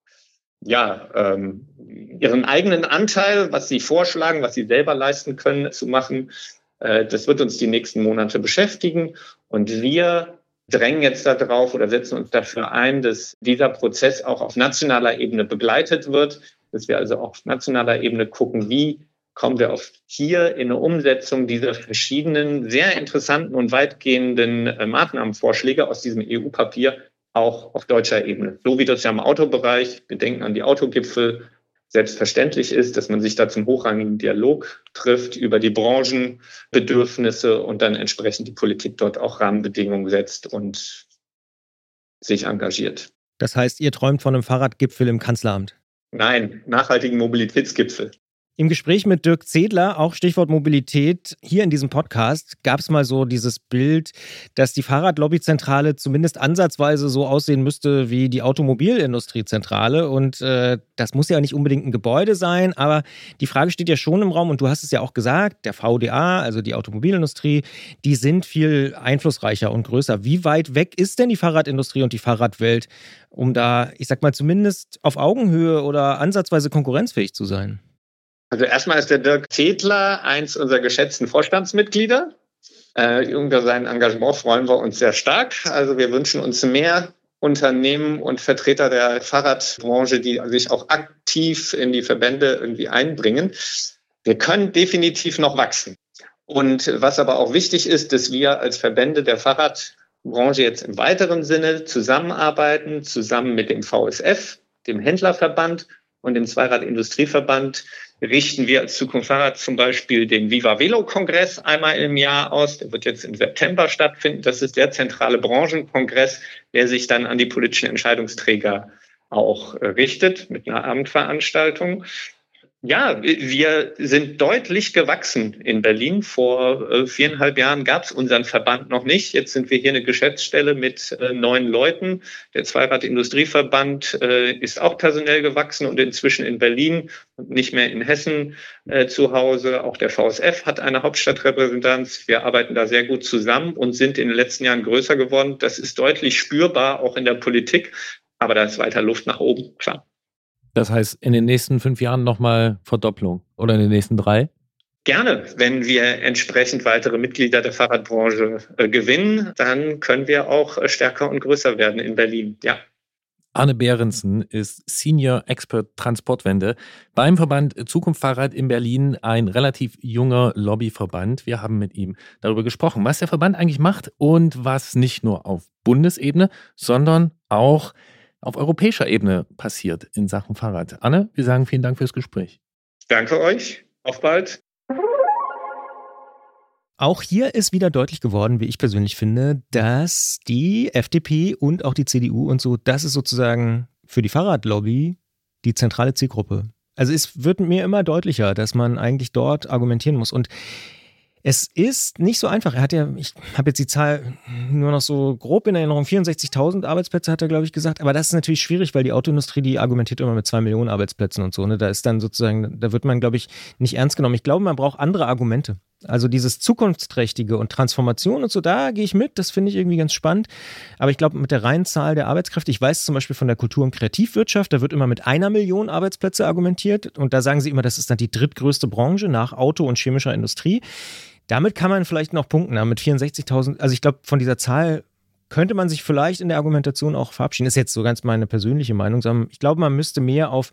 ja, ähm, ihren eigenen Anteil, was sie vorschlagen, was sie selber leisten können, zu machen. Äh, das wird uns die nächsten Monate beschäftigen. Und wir drängen jetzt darauf oder setzen uns dafür ein, dass dieser Prozess auch auf nationaler Ebene begleitet wird, dass wir also auch auf nationaler Ebene gucken, wie kommen wir auf hier in eine Umsetzung dieser verschiedenen, sehr interessanten und weitgehenden äh, Maßnahmenvorschläge aus diesem E U-Papier auch auf deutscher Ebene. So wie das ja im Autobereich, wir denken an die Autogipfel, selbstverständlich ist, dass man sich da zum hochrangigen Dialog trifft über die Branchenbedürfnisse und dann entsprechend die Politik dort auch Rahmenbedingungen setzt und sich engagiert. Das heißt, ihr träumt von einem Fahrradgipfel im Kanzleramt? Nein, nachhaltigen Mobilitätsgipfel. Im Gespräch mit Dirk Zedler, auch Stichwort Mobilität, hier in diesem Podcast gab es mal so dieses Bild, dass die Fahrradlobbyzentrale zumindest ansatzweise so aussehen müsste wie die Automobilindustriezentrale. Und äh, das muss ja nicht unbedingt ein Gebäude sein, aber die Frage steht ja schon im Raum und du hast es ja auch gesagt, der V D A, also die Automobilindustrie, die sind viel einflussreicher und größer. Wie weit weg ist denn die Fahrradindustrie und die Fahrradwelt, um da, ich sag mal, zumindest auf Augenhöhe oder ansatzweise konkurrenzfähig zu sein? Also erstmal ist der Dirk Zedler eins unserer geschätzten Vorstandsmitglieder. Äh, über sein Engagement freuen wir uns sehr stark. Also wir wünschen uns mehr Unternehmen und Vertreter der Fahrradbranche, die sich auch aktiv in die Verbände irgendwie einbringen. Wir können definitiv noch wachsen. Und was aber auch wichtig ist, dass wir als Verbände der Fahrradbranche jetzt im weiteren Sinne zusammenarbeiten, zusammen mit dem V S F, dem Händlerverband und dem Zweiradindustrieverband, richten wir als Zukunft Fahrrad zum Beispiel den Viva Velo Kongress einmal im Jahr aus. Der wird jetzt im September stattfinden. Das ist der zentrale Branchenkongress, der sich dann an die politischen Entscheidungsträger auch richtet mit einer Abendveranstaltung. Ja, wir sind deutlich gewachsen in Berlin. Vor äh, viereinhalb Jahren gab es unseren Verband noch nicht. Jetzt sind wir hier eine Geschäftsstelle mit äh, neun Leuten. Der Zweirad-Industrieverband äh, ist auch personell gewachsen und inzwischen in Berlin und nicht mehr in Hessen äh, zu Hause. Auch der V S F hat eine Hauptstadtrepräsentanz. Wir arbeiten da sehr gut zusammen und sind in den letzten Jahren größer geworden. Das ist deutlich spürbar, auch in der Politik. Aber da ist weiter Luft nach oben, klar. Das heißt, in den nächsten fünf Jahren nochmal Verdopplung oder in den nächsten drei? Gerne. Wenn wir entsprechend weitere Mitglieder der Fahrradbranche äh, gewinnen, dann können wir auch äh, stärker und größer werden in Berlin. Ja. Arne Behrensen ist Senior Expert Transportwende beim Verband Zukunft Fahrrad in Berlin, ein relativ junger Lobbyverband. Wir haben mit ihm darüber gesprochen, was der Verband eigentlich macht und was nicht nur auf Bundesebene, sondern auch auf europäischer Ebene passiert in Sachen Fahrrad. Anne, wir sagen vielen Dank fürs Gespräch. Danke euch. Auf bald. Auch hier ist wieder deutlich geworden, wie ich persönlich finde, dass die F D P und auch die C D U und so, das ist sozusagen für die Fahrradlobby die zentrale Zielgruppe. Also es wird mir immer deutlicher, dass man eigentlich dort argumentieren muss. Und es ist nicht so einfach. Er hat ja, ich habe jetzt die Zahl nur noch so grob in Erinnerung, vierundsechzigtausend Arbeitsplätze hat er, glaube ich, gesagt. Aber das ist natürlich schwierig, weil die Autoindustrie, die argumentiert immer mit zwei Millionen Arbeitsplätzen und so. Ne? Da ist dann sozusagen, da wird man, glaube ich, nicht ernst genommen. Ich glaube, man braucht andere Argumente. Also dieses Zukunftsträchtige und Transformation und so, da gehe ich mit. Das finde ich irgendwie ganz spannend. Aber ich glaube, mit der reinen Zahl der Arbeitskräfte, ich weiß zum Beispiel von der Kultur- und Kreativwirtschaft, da wird immer mit einer Million Arbeitsplätze argumentiert. Und da sagen sie immer, das ist dann die drittgrößte Branche nach Auto- und chemischer Industrie. Damit kann man vielleicht noch punkten, aber mit vierundsechzigtausend, also ich glaube, von dieser Zahl könnte man sich vielleicht in der Argumentation auch verabschieden. Das ist jetzt so ganz meine persönliche Meinung, sondern ich glaube, man müsste mehr auf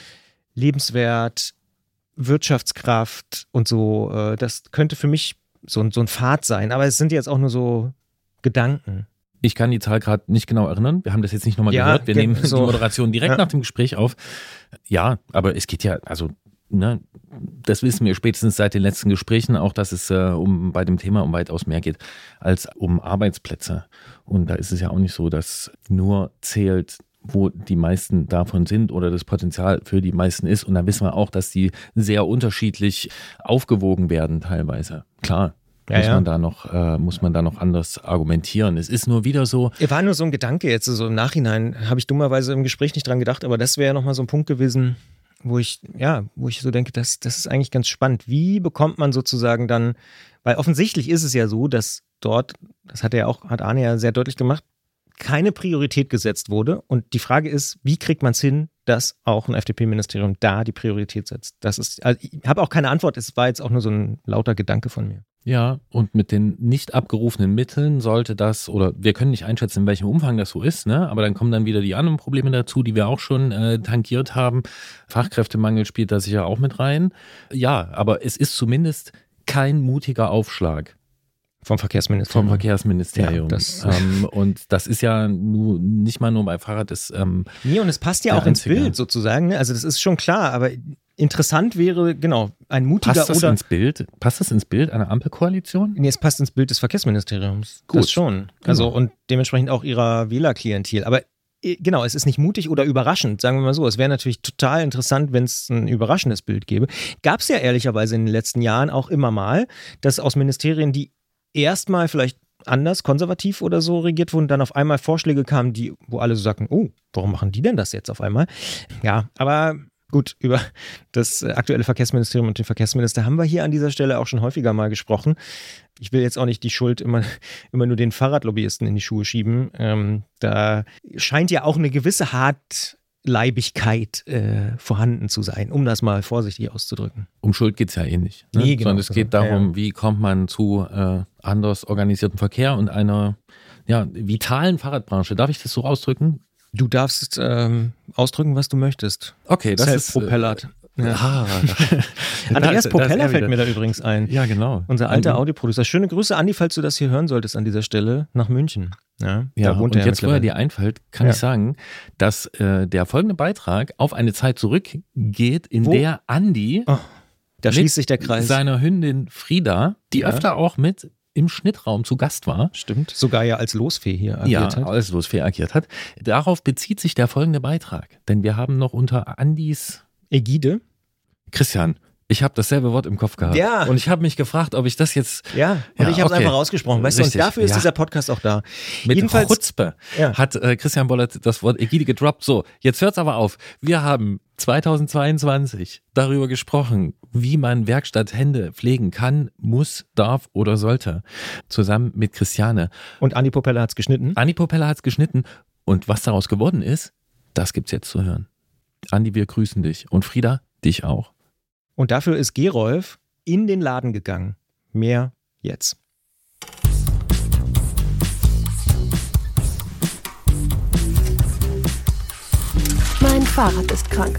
Lebenswert, Wirtschaftskraft und so, das könnte für mich so, so ein Pfad sein, aber es sind jetzt auch nur so Gedanken. Ich kann die Zahl gerade nicht genau erinnern. Wir haben das jetzt nicht nochmal ja, gehört. Wir ge- nehmen so. die Moderation direkt ja. nach dem Gespräch auf. Ja, aber es geht ja, also Ne, das wissen wir spätestens seit den letzten Gesprächen auch, dass es äh, um bei dem Thema um weitaus mehr geht als um Arbeitsplätze. Und da ist es ja auch nicht so, dass nur zählt, wo die meisten davon sind oder das Potenzial für die meisten ist. Und da wissen wir auch, dass die sehr unterschiedlich aufgewogen werden teilweise. Klar. Ja, muss, ja. Man da noch, äh, muss man da noch anders argumentieren. Es ist nur wieder so. Es war nur so ein Gedanke jetzt, so im Nachhinein habe ich dummerweise im Gespräch nicht dran gedacht, aber das wäre ja nochmal so ein Punkt gewesen, wo ich, ja, wo ich so denke, das, das ist eigentlich ganz spannend. Wie bekommt man sozusagen dann, weil offensichtlich ist es ja so, dass dort, das hat er auch, hat Arne ja sehr deutlich gemacht, keine Priorität gesetzt wurde. Und die Frage ist, wie kriegt man es hin, dass auch ein F D P-Ministerium da die Priorität setzt? Das ist, also ich habe auch keine Antwort, es war jetzt auch nur so ein lauter Gedanke von mir. Ja, und mit den nicht abgerufenen Mitteln sollte das, oder wir können nicht einschätzen, in welchem Umfang das so ist, ne? Aber dann kommen dann wieder die anderen Probleme dazu, die wir auch schon äh, tangiert haben. Fachkräftemangel spielt da sicher auch mit rein. Ja, aber es ist zumindest kein mutiger Aufschlag. Vom Verkehrsministerium. Vom Verkehrsministerium. Ja, das ähm, und das ist ja nur, nicht mal nur bei Fahrrad. Das, ähm, nee, und es passt ja auch einzige. ins Bild sozusagen. Ne? Also das ist schon klar, aber interessant wäre, genau, ein mutiger passt das oder... Ins Bild? Passt das ins Bild einer Ampelkoalition? Nee, es passt ins Bild des Verkehrsministeriums. Gut. Das schon. Also genau. Und dementsprechend auch ihrer Wählerklientel. Aber Genau, es ist nicht mutig oder überraschend, sagen wir mal so. Es wäre natürlich total interessant, wenn es ein überraschendes Bild gäbe. Gab es ja ehrlicherweise in den letzten Jahren auch immer mal, dass aus Ministerien, die erstmal vielleicht anders, konservativ oder so regiert wurden, dann auf einmal Vorschläge kamen, die, wo alle so sagten, oh, warum machen die denn das jetzt auf einmal? Ja, aber gut, über das aktuelle Verkehrsministerium und den Verkehrsminister haben wir hier an dieser Stelle auch schon häufiger mal gesprochen. Ich will jetzt auch nicht die Schuld immer, immer nur den Fahrradlobbyisten in die Schuhe schieben. Ähm, da scheint ja auch eine gewisse Hartleibigkeit äh, vorhanden zu sein, um das mal vorsichtig auszudrücken. Um Schuld geht es ja eh nicht. Ne? Nee, genau, Sondern es geht darum, ja, ja. wie kommt man zu äh, anders organisierten Verkehr und einer ja, vitalen Fahrradbranche. Darf ich das so ausdrücken? Du darfst ähm, ausdrücken, was du möchtest. Okay, das ist Self-propellert. Äh, ja. ah, Andreas da- Propeller da ist er fällt wieder. mir da übrigens ein. Ja, genau. Unser alter Ein- Audioproducer. Schöne Grüße, Andi, falls du das hier hören solltest an dieser Stelle, nach München. Ja, Ja, da wohnt und er jetzt, wo er mittlerweile. dir einfällt, kann Ja. ich sagen, dass äh, der folgende Beitrag auf eine Zeit zurückgeht, in Wo? der Andi Oh, da mit schließt sich der Kreis. seiner Hündin Frieda, die Ja. öfter auch mit im Schnittraum zu Gast war, Stimmt. Sogar ja als Losfee hier ja, agiert hat. alles los fair agiert hat. Darauf bezieht sich der folgende Beitrag. Denn wir haben noch unter Andis Ägide. Christian, ich habe dasselbe Wort im Kopf gehabt. Ja. Und ich habe mich gefragt, ob ich das jetzt Ja, und Ja, ich habe es okay. einfach ausgesprochen. Weißt du, Richtig, und dafür ist ja. dieser Podcast auch da. mit Jedenfalls- Chutzpe Ja. hat äh, Christian Bollert das Wort Ägide gedroppt. So, jetzt hört's aber auf. Wir haben zweitausendzweiundzwanzig darüber gesprochen, wie man Werkstatthände pflegen kann, muss, darf oder sollte. Zusammen mit Christiane. Und Andi Propeller hat's geschnitten. Anni Propeller hat's geschnitten. Und was daraus geworden ist, das gibt's jetzt zu hören. Andi, wir grüßen dich. Und Frieda, dich auch. Und dafür ist Gerolf in den Laden gegangen. Mehr jetzt. Mein Fahrrad ist krank.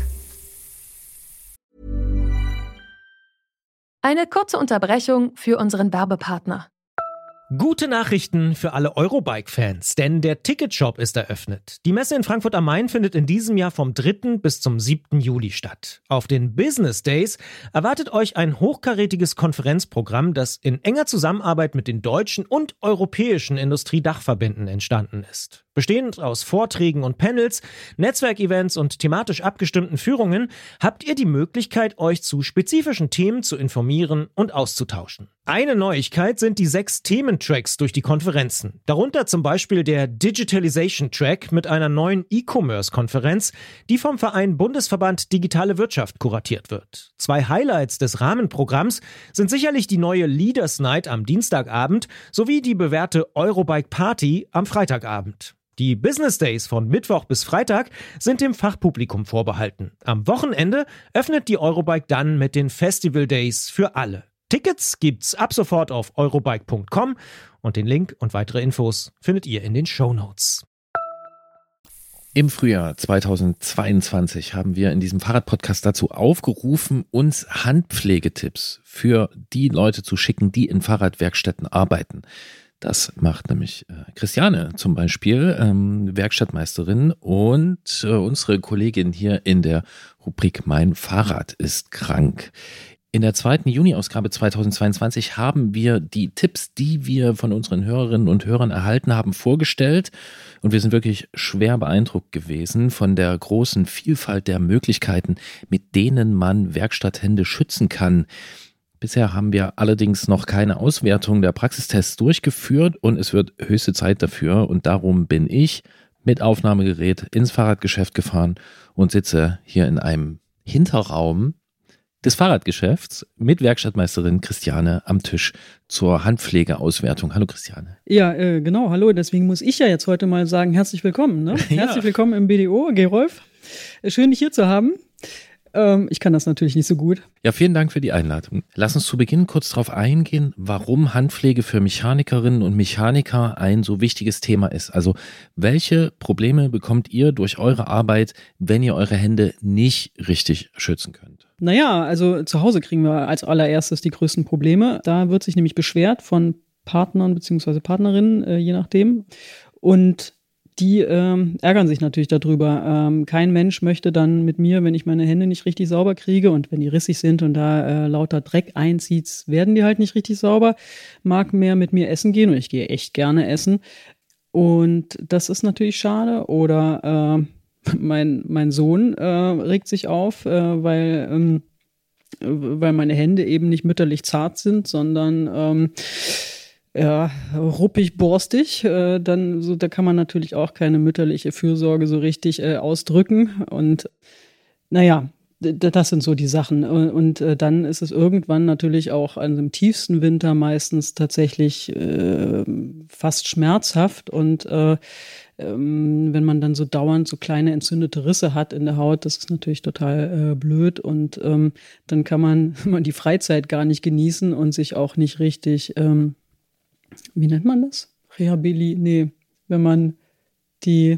Eine kurze Unterbrechung für unseren Werbepartner. Gute Nachrichten für alle Eurobike-Fans, denn der Ticketshop ist eröffnet. Die Messe in Frankfurt am Main findet in diesem Jahr vom dritten bis zum siebten Juli statt. Auf den Business Days erwartet euch ein hochkarätiges Konferenzprogramm, das in enger Zusammenarbeit mit den deutschen und europäischen Industriedachverbänden entstanden ist. Bestehend aus Vorträgen und Panels, Netzwerkevents und thematisch abgestimmten Führungen habt ihr die Möglichkeit, euch zu spezifischen Themen zu informieren und auszutauschen. Eine Neuigkeit sind die sechs Thementracks durch die Konferenzen. Darunter zum Beispiel der Digitalization Track mit einer neuen E-Commerce-Konferenz, die vom Verein Bundesverband Digitale Wirtschaft kuratiert wird. Zwei Highlights des Rahmenprogramms sind sicherlich die neue Leaders Night am Dienstagabend sowie die bewährte Eurobike Party am Freitagabend. Die Business Days von Mittwoch bis Freitag sind dem Fachpublikum vorbehalten. Am Wochenende öffnet die Eurobike dann mit den Festival Days für alle. Tickets gibt's ab sofort auf eurobike punkt com und den Link und weitere Infos findet ihr in den Shownotes. Im Frühjahr zweitausendzweiundzwanzig haben wir in diesem Fahrradpodcast dazu aufgerufen, uns Handpflegetipps für die Leute zu schicken, die in Fahrradwerkstätten arbeiten. Das macht nämlich äh, Christiane zum Beispiel, ähm, Werkstattmeisterin, und äh, unsere Kollegin hier in der Rubrik Mein Fahrrad ist krank. In der zweiten Juni-Ausgabe zweitausendzweiundzwanzig haben wir die Tipps, die wir von unseren Hörerinnen und Hörern erhalten haben, vorgestellt. Und wir sind wirklich schwer beeindruckt gewesen von der großen Vielfalt der Möglichkeiten, mit denen man Werkstatthände schützen kann. Bisher haben wir allerdings noch keine Auswertung der Praxistests durchgeführt und es wird höchste Zeit dafür. Und darum bin ich mit Aufnahmegerät ins Fahrradgeschäft gefahren und sitze hier in einem Hinterraum des Fahrradgeschäfts mit Werkstattmeisterin Christiane am Tisch zur Handpflegeauswertung. Hallo Christiane. Ja, äh, genau, hallo. Deswegen muss ich ja jetzt heute mal sagen, herzlich willkommen. Ne? Ja. Herzlich willkommen im B D O, Gerolf. Schön, dich hier zu haben. Ähm, ich kann das natürlich nicht so gut. Ja, vielen Dank für die Einladung. Lass uns zu Beginn kurz darauf eingehen, warum Handpflege für Mechanikerinnen und Mechaniker ein so wichtiges Thema ist. Also welche Probleme bekommt ihr durch eure Arbeit, wenn ihr eure Hände nicht richtig schützen könnt? Naja, also zu Hause kriegen wir als allererstes die größten Probleme. Da wird sich nämlich beschwert von Partnern bzw. Partnerinnen, äh, je nachdem. Und die ähm, ärgern sich natürlich darüber. Ähm, kein Mensch möchte dann mit mir, wenn ich meine Hände nicht richtig sauber kriege und wenn die rissig sind und da äh, lauter Dreck einzieht, werden die halt nicht richtig sauber, mag mehr mit mir essen gehen und ich gehe echt gerne essen. Und das ist natürlich schade. Oder äh, mein, mein Sohn äh, regt sich auf, äh, weil, ähm, weil meine Hände eben nicht mütterlich zart sind, sondern ähm, ja, ruppig, borstig. Äh, dann so, da kann man natürlich auch keine mütterliche Fürsorge so richtig äh, ausdrücken. Und naja, das sind so die Sachen. Und äh, dann ist es irgendwann natürlich auch an dem tiefsten Winter meistens tatsächlich äh, fast schmerzhaft. Und äh, ähm, wenn man dann so dauernd so kleine entzündete Risse hat in der Haut, das ist natürlich total äh, blöd. Und ähm, dann kann man, man die Freizeit gar nicht genießen und sich auch nicht richtig, ähm, wie nennt man das? Rehabilit, nee, wenn man die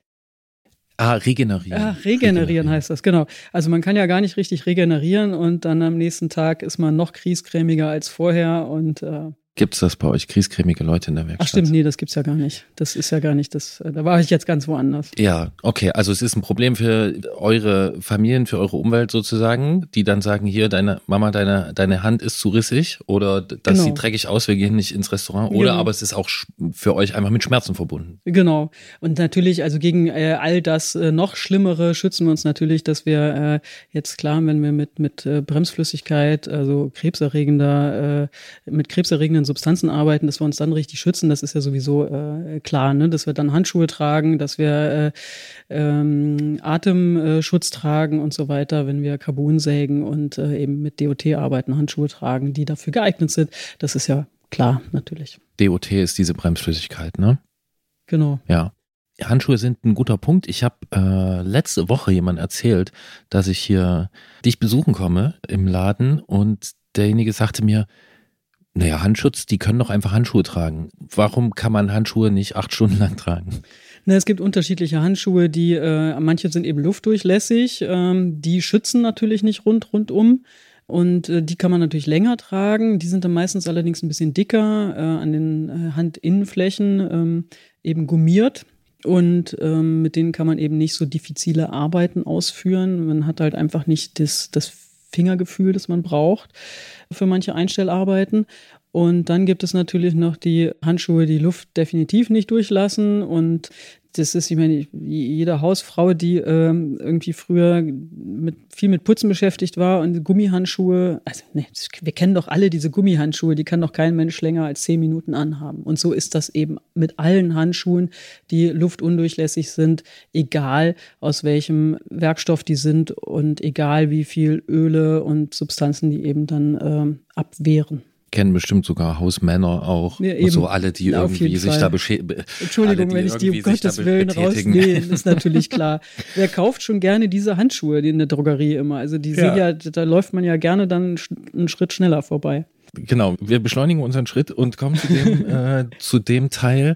Ah, regenerieren. Ah, regenerieren, regenerieren heißt das, genau. Also man kann ja gar nicht richtig regenerieren und dann am nächsten Tag ist man noch kriescremiger als vorher und äh, Gibt es das bei euch, kriescremige Leute in der Werkstatt? Ach stimmt, nee, das gibt's ja gar nicht. Das ist ja gar nicht das, da war ich jetzt ganz woanders. Ja, okay, also es ist ein Problem für eure Familien, für eure Umwelt sozusagen, die dann sagen, hier, deine Mama, deine, deine Hand ist zu rissig oder das Genau. sieht dreckig aus, wir gehen nicht ins Restaurant oder Genau. aber es ist auch für euch einfach mit Schmerzen verbunden. Genau. Und natürlich, also gegen äh, all das äh, noch Schlimmere schützen wir uns natürlich, dass wir äh, jetzt klar, wenn wir mit, mit äh, Bremsflüssigkeit, also krebserregender, äh, mit krebserregenden Substanzen arbeiten, dass wir uns dann richtig schützen, das ist ja sowieso äh, klar, ne? Dass wir dann Handschuhe tragen, dass wir äh, ähm, Atemschutz tragen und so weiter, wenn wir Carbon sägen und äh, eben mit D O T arbeiten, Handschuhe tragen, die dafür geeignet sind. Das ist ja klar, natürlich. D O T ist diese Bremsflüssigkeit, ne? Genau. Ja. Handschuhe sind ein guter Punkt. Ich habe äh, letzte Woche jemand erzählt, dass ich hier dich besuchen komme im Laden und derjenige sagte mir, naja, Handschutz, die können doch einfach Handschuhe tragen. Warum kann man Handschuhe nicht acht Stunden lang tragen? Na, es gibt unterschiedliche Handschuhe, die, äh, manche sind eben luftdurchlässig, ähm, die schützen natürlich nicht rund, rundum. Und äh, die kann man natürlich länger tragen. Die sind dann meistens allerdings ein bisschen dicker, äh, an den äh, Handinnenflächen ähm, eben gummiert. Und ähm, mit denen kann man eben nicht so diffizile Arbeiten ausführen. Man hat halt einfach nicht das, das Fingergefühl, das man braucht für manche Einstellarbeiten. Und dann gibt es natürlich noch die Handschuhe, die Luft definitiv nicht durchlassen. Und das ist, ich meine, jede Hausfrau, die ähm, irgendwie früher mit, viel mit Putzen beschäftigt war und Gummihandschuhe, also ne, wir kennen doch alle diese Gummihandschuhe, die kann doch kein Mensch länger als zehn Minuten anhaben. Und so ist das eben mit allen Handschuhen, die luftundurchlässig sind, egal aus welchem Werkstoff die sind und egal wie viel Öle und Substanzen die eben dann ähm, abwehren. Kennen bestimmt sogar Hausmänner auch. Ja, und so alle, die Na, auf irgendwie jeden sich Fall. da beschädigen. Entschuldigung, wenn ich die um Gottes Willen rausnehme, ist natürlich klar. Wer kauft schon gerne diese Handschuhe die in der Drogerie immer? Also die Ja. sind ja, da läuft man ja gerne dann einen Schritt schneller vorbei. Genau, wir beschleunigen unseren Schritt und kommen zu dem, äh, zu dem Teil,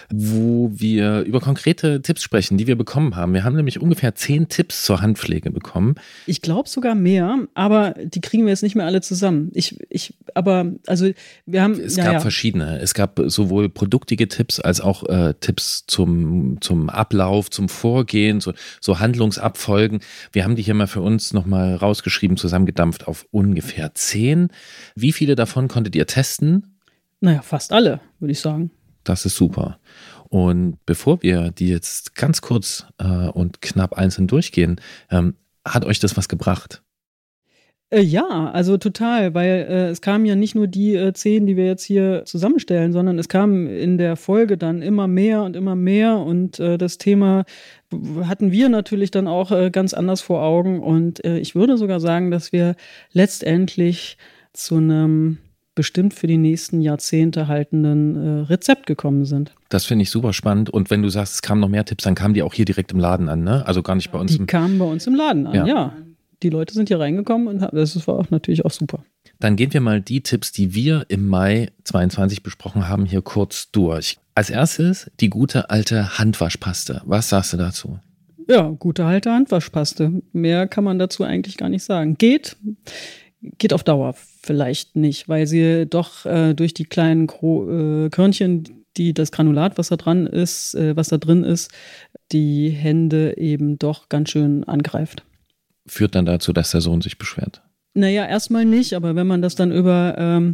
wo wir über konkrete Tipps sprechen, die wir bekommen haben. Wir haben nämlich ungefähr zehn Tipps zur Handpflege bekommen. Ich glaube sogar mehr, aber die kriegen wir jetzt nicht mehr alle zusammen. Ich, ich, aber, also, wir haben. Es ja, gab ja. verschiedene. Es gab sowohl produktige Tipps als auch äh, Tipps zum, zum Ablauf, zum Vorgehen, so, so Handlungsabfolgen. Wir haben die hier mal für uns nochmal rausgeschrieben, zusammengedampft auf ungefähr zehn. Wie viele davon konntet ihr testen? Naja, fast alle, würde ich sagen. Das ist super. Und bevor wir die jetzt ganz kurz äh, und knapp einzeln durchgehen, ähm, hat euch das was gebracht? Äh, ja, also total, weil äh, es kamen ja nicht nur die äh, zehn, die wir jetzt hier zusammenstellen, sondern es kamen in der Folge dann immer mehr und immer mehr und äh, das Thema hatten wir natürlich dann auch äh, ganz anders vor Augen und äh, ich würde sogar sagen, dass wir letztendlich zu einem bestimmt für die nächsten Jahrzehnte haltenden äh, Rezept gekommen sind. Das finde ich super spannend. Und wenn du sagst, es kamen noch mehr Tipps, dann kamen die auch hier direkt im Laden an, ne? Also gar nicht bei uns. Die kamen bei uns im Laden an, Ja. ja. Die Leute sind hier reingekommen und haben, das war auch natürlich auch super. Dann gehen wir mal die Tipps, die wir im Mai zweiundzwanzig besprochen haben, hier kurz durch. Als erstes die gute alte Handwaschpaste. Was sagst du dazu? Ja, gute alte Handwaschpaste. Mehr kann man dazu eigentlich gar nicht sagen. Geht, geht auf Dauer vielleicht nicht, weil sie doch äh, durch die kleinen Gro- äh, Körnchen, die das Granulat, was da dran ist, äh, was da drin ist, die Hände eben doch ganz schön angreift. Führt dann dazu, dass der Sohn sich beschwert. Naja, erstmal nicht, aber wenn man das dann über ähm,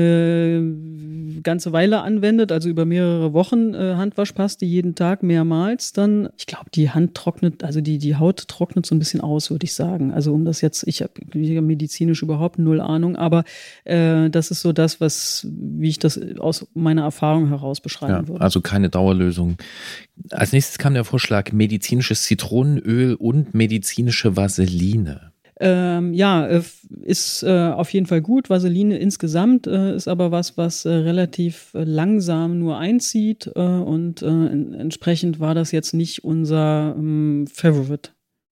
eine ganze Weile anwendet, also über mehrere Wochen äh, Handwaschpaste jeden Tag mehrmals, dann, ich glaube, die Hand trocknet, also die, die Haut trocknet so ein bisschen aus, würde ich sagen. Also um das jetzt, ich habe medizinisch überhaupt null Ahnung, aber äh, das ist so das, was, wie ich das aus meiner Erfahrung heraus beschreiben Ja, würde. also keine Dauerlösung. Als nächstes kam der Vorschlag medizinisches Zitronenöl und medizinische Vaseline. Ähm, ja, äh, ist äh, auf jeden Fall gut. Vaseline insgesamt äh, ist aber was, was äh, relativ äh, langsam nur einzieht äh, und äh, en- entsprechend war das jetzt nicht unser ähm, Favorite.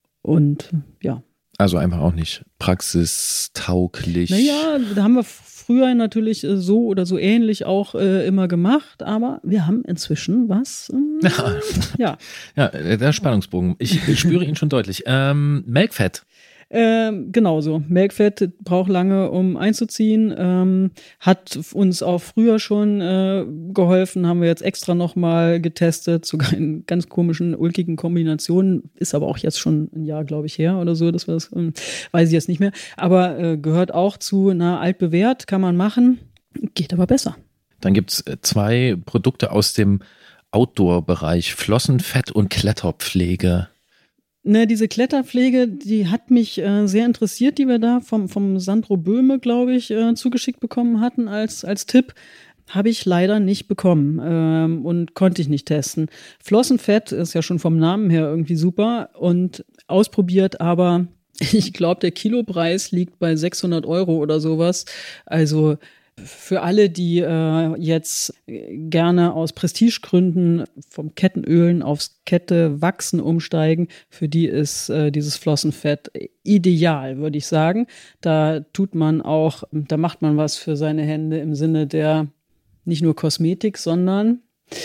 Und äh, ja. Also einfach auch nicht praxistauglich. Naja, da haben wir früher natürlich äh, so oder so ähnlich auch äh, immer gemacht, aber wir haben inzwischen was. Ähm, Ja. ja. Ja, der Spannungsbogen. Ich, ich spüre ihn schon deutlich. Ähm, Melkfett. Ähm, genauso. Melkfett braucht lange, um einzuziehen. Ähm, hat uns auch früher schon äh, geholfen, haben wir jetzt extra nochmal getestet, sogar in ganz komischen, ulkigen Kombinationen. Ist aber auch jetzt schon ein Jahr, glaube ich, her oder so. Das war das, ähm, weiß ich jetzt nicht mehr. Aber äh, gehört auch zu, na, altbewährt, kann man machen, geht aber besser. Dann gibt's zwei Produkte aus dem Outdoor-Bereich. Flossenfett und Kletterpflege. Ne, diese Kletterpflege, die hat mich äh, sehr interessiert, die wir da vom, vom Sandro Böhme, glaube ich, äh, zugeschickt bekommen hatten als, als Tipp. Habe ich leider nicht bekommen ähm, und konnte ich nicht testen. Flossenfett ist ja schon vom Namen her irgendwie super und ausprobiert, aber ich glaube, der Kilopreis liegt bei sechshundert Euro oder sowas. Also für alle, die äh, jetzt gerne aus Prestigegründen vom Kettenölen aufs Kette-Wachsen umsteigen, für die ist äh, dieses Flossenfett ideal, würde ich sagen. Da tut man auch, da macht man was für seine Hände im Sinne der nicht nur Kosmetik, sondern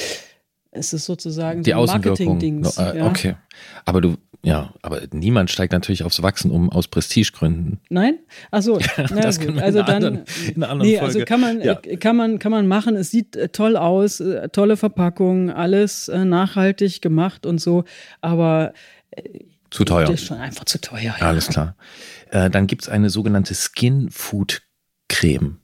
es ist sozusagen Die so ein Außenwirkung. Marketing-Dings. No, äh, ja. Okay. Aber du, ja, aber niemand steigt natürlich aufs Wachsen um aus Prestigegründen. Nein? Ach so, na das gut. können wir Also in einer dann, anderen, in einer anderen nee, Folge. also kann man, Ja. äh, kann man, kann man machen. Es sieht äh, toll aus, äh, tolle Verpackung, alles äh, nachhaltig gemacht und so, aber äh, Zu teuer. das ist schon einfach zu teuer. Ja. Alles klar. Äh, dann gibt's eine sogenannte Skin Food Creme.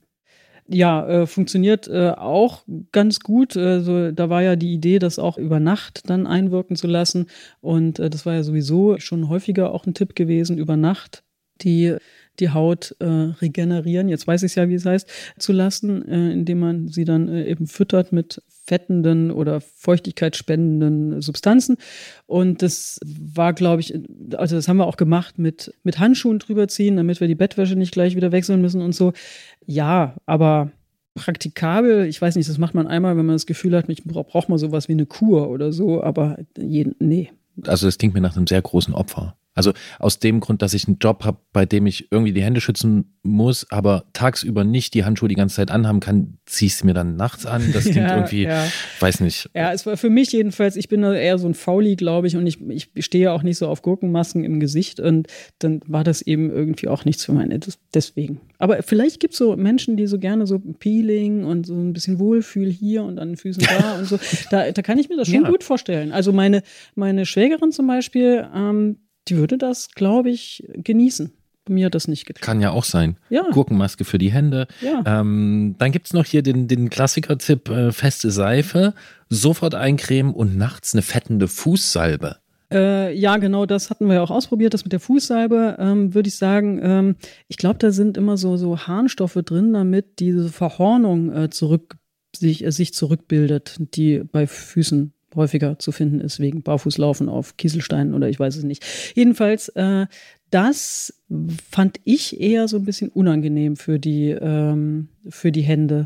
Ja, äh, funktioniert äh, auch ganz gut. Also, da war ja die Idee, das auch über Nacht dann einwirken zu lassen. Und äh, das war ja sowieso schon häufiger auch ein Tipp gewesen, über Nacht die, die Haut äh, regenerieren, jetzt weiß ich ja, wie es heißt, zu lassen, äh, indem man sie dann äh, eben füttert mit fettenden oder feuchtigkeitsspendenden Substanzen. Und das war, glaube ich, also das haben wir auch gemacht mit, mit Handschuhen drüber ziehen, damit wir die Bettwäsche nicht gleich wieder wechseln müssen und so. Ja, aber praktikabel, ich weiß nicht, das macht man einmal, wenn man das Gefühl hat, ich brauch, braucht man sowas wie eine Kur oder so, aber jeden, nee. Also das klingt mir nach einem sehr großen Opfer. Also aus dem Grund, dass ich einen Job habe, bei dem ich irgendwie die Hände schützen muss, aber tagsüber nicht die Handschuhe die ganze Zeit anhaben kann, ziehe ich sie mir dann nachts an. Das klingt Ja, irgendwie, ja. weiß nicht. Ja, es war für mich jedenfalls, ich bin da eher so ein Fauli, glaube ich, und ich, ich stehe auch nicht so auf Gurkenmasken im Gesicht und dann war das eben irgendwie auch nichts für meine, deswegen. Aber vielleicht gibt es so Menschen, die so gerne so Peeling und so ein bisschen Wohlfühl hier und an den Füßen da und so. Da, da kann ich mir das schon Ja. gut vorstellen. Also meine, meine Schwägerin zum Beispiel, ähm, die würde das, glaube ich, genießen. Bei mir hat das nicht geklappt. Kann ja auch sein. Ja. Gurkenmaske für die Hände. Ja. Ähm, dann gibt's noch hier den, den Klassiker-Tipp, äh, feste Seife, sofort eincremen und nachts eine fettende Fußsalbe. Äh, ja, genau, das hatten wir ja auch ausprobiert, das mit der Fußsalbe, ähm, würde ich sagen. Ähm, ich glaube, da sind immer so, so Harnstoffe drin, damit diese Verhornung äh, zurück, sich, äh, sich zurückbildet, die bei Füßen häufiger zu finden ist, wegen Barfußlaufen auf Kieselsteinen oder ich weiß es nicht. Jedenfalls, äh, das fand ich eher so ein bisschen unangenehm für die, ähm, für die Hände.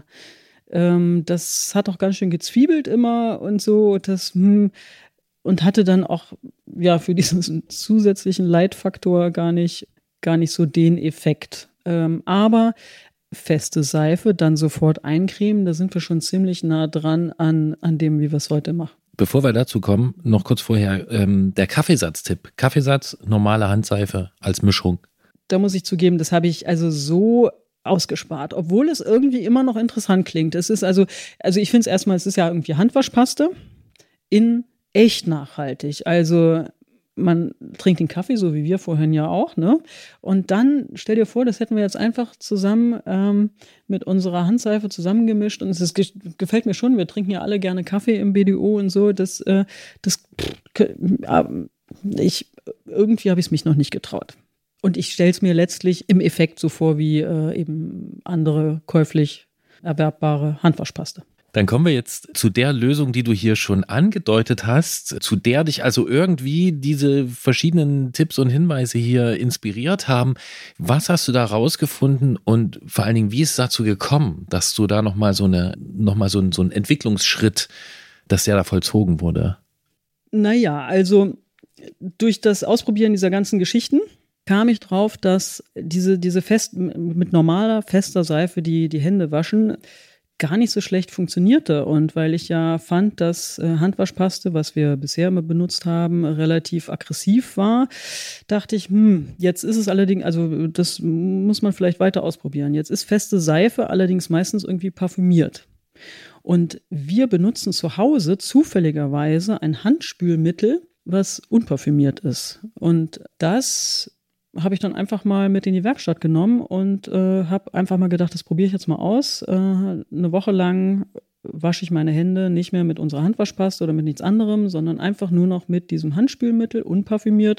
Ähm, das hat auch ganz schön gezwiebelt immer und so. Das, hm, und hatte dann auch ja für diesen zusätzlichen Leitfaktor gar nicht, gar nicht so den Effekt. Ähm, aber feste Seife, dann sofort eincremen, da sind wir schon ziemlich nah dran an, an dem, wie wir es heute machen. Bevor wir dazu kommen, noch kurz vorher, ähm, der Kaffeesatztipp. Kaffeesatz, normale Handseife als Mischung. Da muss ich zugeben, das habe ich also so ausgespart, obwohl es irgendwie immer noch interessant klingt. Es ist also, also ich finde es erstmal, es ist ja irgendwie Handwaschpaste in echt nachhaltig. Also man trinkt den Kaffee, so wie wir vorhin ja auch, ne? Und dann stell dir vor, das hätten wir jetzt einfach zusammen ähm, mit unserer Handseife zusammengemischt und es ist, gefällt mir schon, wir trinken ja alle gerne Kaffee im B D O und so, das, äh, das ich, irgendwie habe ich es mich noch nicht getraut. Und ich stelle es mir letztlich im Effekt so vor wie äh, eben andere käuflich erwerbbare Handwaschpaste. Dann kommen wir jetzt zu der Lösung, die du hier schon angedeutet hast, zu der dich also irgendwie diese verschiedenen Tipps und Hinweise hier inspiriert haben. Was hast du da rausgefunden und vor allen Dingen, wie ist es dazu gekommen, dass du da nochmal so eine, nochmal so ein, so ein Entwicklungsschritt, dass der da vollzogen wurde? Naja, also durch das Ausprobieren dieser ganzen Geschichten kam ich drauf, dass diese, diese fest, mit normaler, fester Seife die, die Hände waschen, gar nicht so schlecht funktionierte. Und weil ich ja fand, dass äh, Handwaschpaste, was wir bisher immer benutzt haben, relativ aggressiv war, dachte ich, hm, jetzt ist es allerdings, also das muss man vielleicht weiter ausprobieren. Jetzt ist feste Seife allerdings meistens irgendwie parfümiert. Und wir benutzen zu Hause zufälligerweise ein Handspülmittel, was unparfümiert ist. Und das habe ich dann einfach mal mit in die Werkstatt genommen und äh, habe einfach mal gedacht, das probiere ich jetzt mal aus. Äh, eine Woche lang wasche ich meine Hände nicht mehr mit unserer Handwaschpaste oder mit nichts anderem, sondern einfach nur noch mit diesem Handspülmittel, unparfümiert.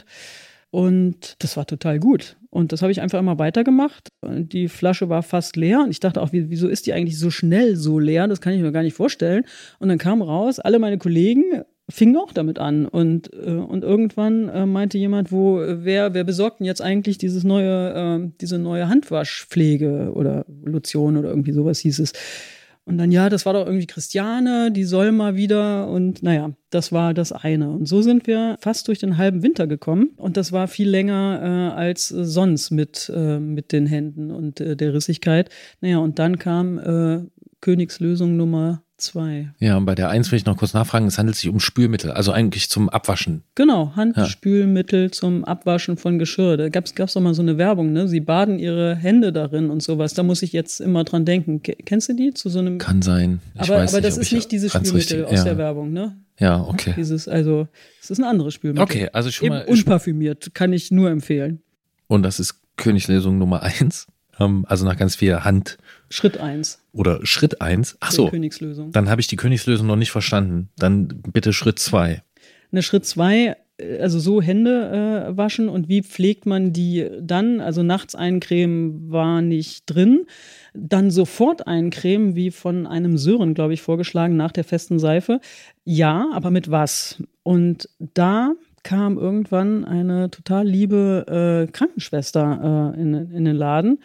Und das war total gut. Und das habe ich einfach immer weitergemacht. Die Flasche war fast leer und ich dachte auch, wieso ist die eigentlich so schnell so leer? Das kann ich mir gar nicht vorstellen. Und dann kam raus, alle meine Kollegen fingen auch damit an und, äh, und irgendwann äh, meinte jemand, wo, wer, wer besorgt denn jetzt eigentlich dieses neue, äh, diese neue Handwaschpflege oder Lotion oder irgendwie sowas hieß es. Und dann, ja, das war doch irgendwie Christiane, die soll mal wieder und naja, das war das eine. Und so sind wir fast durch den halben Winter gekommen und das war viel länger äh, als sonst mit, äh, mit den Händen und äh, der Rissigkeit. Naja, und dann kam äh, Königslösung Nummer zwei. Ja, und bei der eins will ich noch kurz nachfragen, es handelt sich um Spülmittel, also eigentlich zum Abwaschen. Genau, Handspülmittel ja. zum Abwaschen von Geschirr. Da gab es doch mal so eine Werbung, ne? Sie baden ihre Hände darin und sowas. Da muss ich jetzt immer dran denken. Kennst du die? Zu so einem Kann sein. Ich aber weiß aber nicht, das ist nicht dieses Spülmittel richtig, aus ja. der Werbung, ne? Ja, okay. Dieses, also, es ist ein anderes Spülmittel. Okay, also schon Eben mal. unparfümiert, kann ich nur empfehlen. Und das ist Königslösung Nummer eins. Also nach ganz viel Hand. Schritt eins. Oder Schritt eins. Ach so. Königslösung. Dann habe ich die Königslösung noch nicht verstanden. Dann bitte Schritt zwei. Eine Schritt zwei, also so Hände äh, waschen und wie pflegt man die dann? Also nachts eincremen war nicht drin. Dann sofort eincremen, wie von einem Sören, glaube ich, vorgeschlagen, nach der festen Seife. Ja, aber mit was? Und da kam irgendwann eine total liebe äh, Krankenschwester äh, in, in den Laden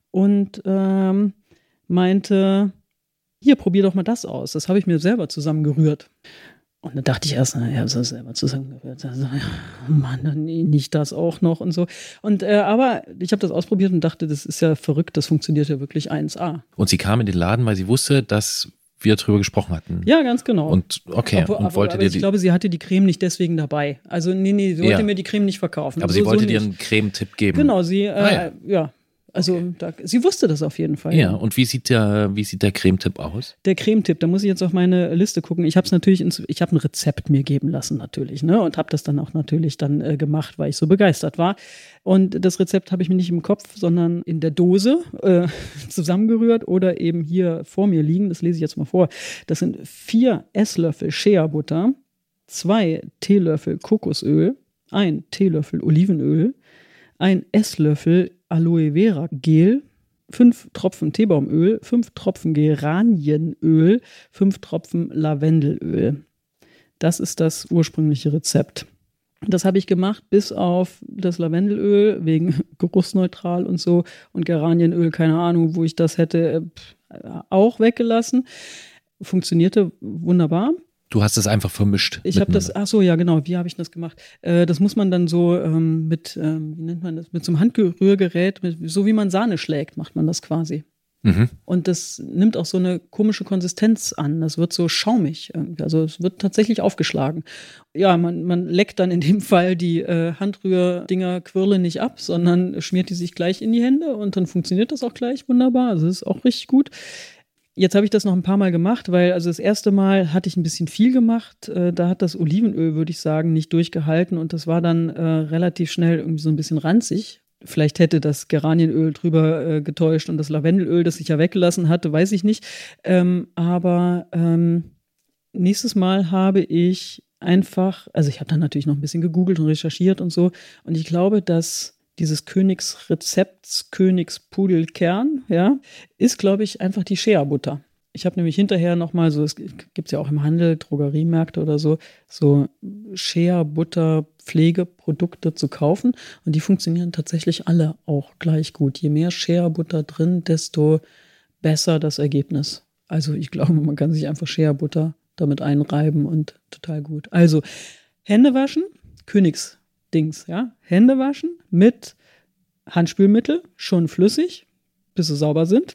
und ähm, meinte, hier, probier doch mal das aus. Das habe ich mir selber zusammengerührt. Und dann dachte ich erst, naja, so selber zusammengerührt. Also, oh Mann, nicht das auch noch und so. Und äh, aber ich habe das ausprobiert und dachte, das ist ja verrückt, das funktioniert ja wirklich eins A. Und sie kam in den Laden, weil sie wusste, dass wir drüber gesprochen hatten. Ja, ganz genau. Und okay, aber, und aber, wollte aber dir ich die, glaube, sie hatte die Creme nicht deswegen dabei. Also nee, nee, sie wollte Ja. mir die Creme nicht verkaufen. aber so, sie wollte so dir nicht. einen Cremetipp geben. Genau, sie, äh, Ah, ja. ja. Also da, sie wusste das auf jeden Fall. Ja, und wie sieht der, wie sieht der Cremetipp aus? Der Cremetipp, da muss ich jetzt auf meine Liste gucken. Ich habe es natürlich, ins, ich habe ein Rezept mir geben lassen natürlich, ne, und habe das dann auch natürlich dann äh, gemacht, weil ich so begeistert war. Und das Rezept habe ich mir nicht im Kopf, sondern in der Dose äh, zusammengerührt oder eben hier vor mir liegen. Das lese ich jetzt mal vor. Das sind vier Esslöffel Shea-Butter, zwei Teelöffel Kokosöl, ein Teelöffel Olivenöl, ein Esslöffel Aloe Vera Gel, fünf Tropfen Teebaumöl, fünf Tropfen Geranienöl, fünf Tropfen Lavendelöl. Das ist das ursprüngliche Rezept. Das habe ich gemacht, bis auf das Lavendelöl, wegen geruchsneutral und so, und Geranienöl, keine Ahnung, wo ich das hätte, auch weggelassen. Funktionierte wunderbar. Du hast es einfach vermischt. Ich habe das, ach so, ja genau, wie habe ich das gemacht? Äh, das muss man dann so ähm, mit, ähm, wie nennt man das, mit so einem Handrührgerät, mit, so wie man Sahne schlägt, macht man das quasi. Mhm. Und das nimmt auch so eine komische Konsistenz an. Das wird so schaumig irgendwie. Also es wird tatsächlich aufgeschlagen. Ja, man, man leckt dann in dem Fall die äh, Handrührdinger Quirle nicht ab, sondern schmiert die sich gleich in die Hände und dann funktioniert das auch gleich wunderbar. Also es ist auch richtig gut. Jetzt habe ich das noch ein paar Mal gemacht, weil also das erste Mal hatte ich ein bisschen viel gemacht. Äh, da hat das Olivenöl, würde ich sagen, nicht durchgehalten und das war dann äh, relativ schnell irgendwie so ein bisschen ranzig. Vielleicht hätte das Geranienöl drüber äh, getäuscht und das Lavendelöl, das ich ja weggelassen hatte, weiß ich nicht. Ähm, aber ähm, nächstes Mal habe ich einfach, also ich habe dann natürlich noch ein bisschen gegoogelt und recherchiert und so. Und ich glaube, dass dieses Königsrezepts, Königspudelkern, ja, ist, glaube ich, einfach die Shea-Butter. Ich habe nämlich hinterher nochmal so, es gibt es ja auch im Handel, Drogeriemärkte oder so, so Shea-Butter-Pflegeprodukte zu kaufen und die funktionieren tatsächlich alle auch gleich gut. Je mehr Shea-Butter drin, desto besser das Ergebnis. Also ich glaube, man kann sich einfach Shea-Butter damit einreiben und total gut. Also Hände waschen, Königsdings, ja, Hände waschen mit Handspülmittel, schon flüssig, bis sie sauber sind.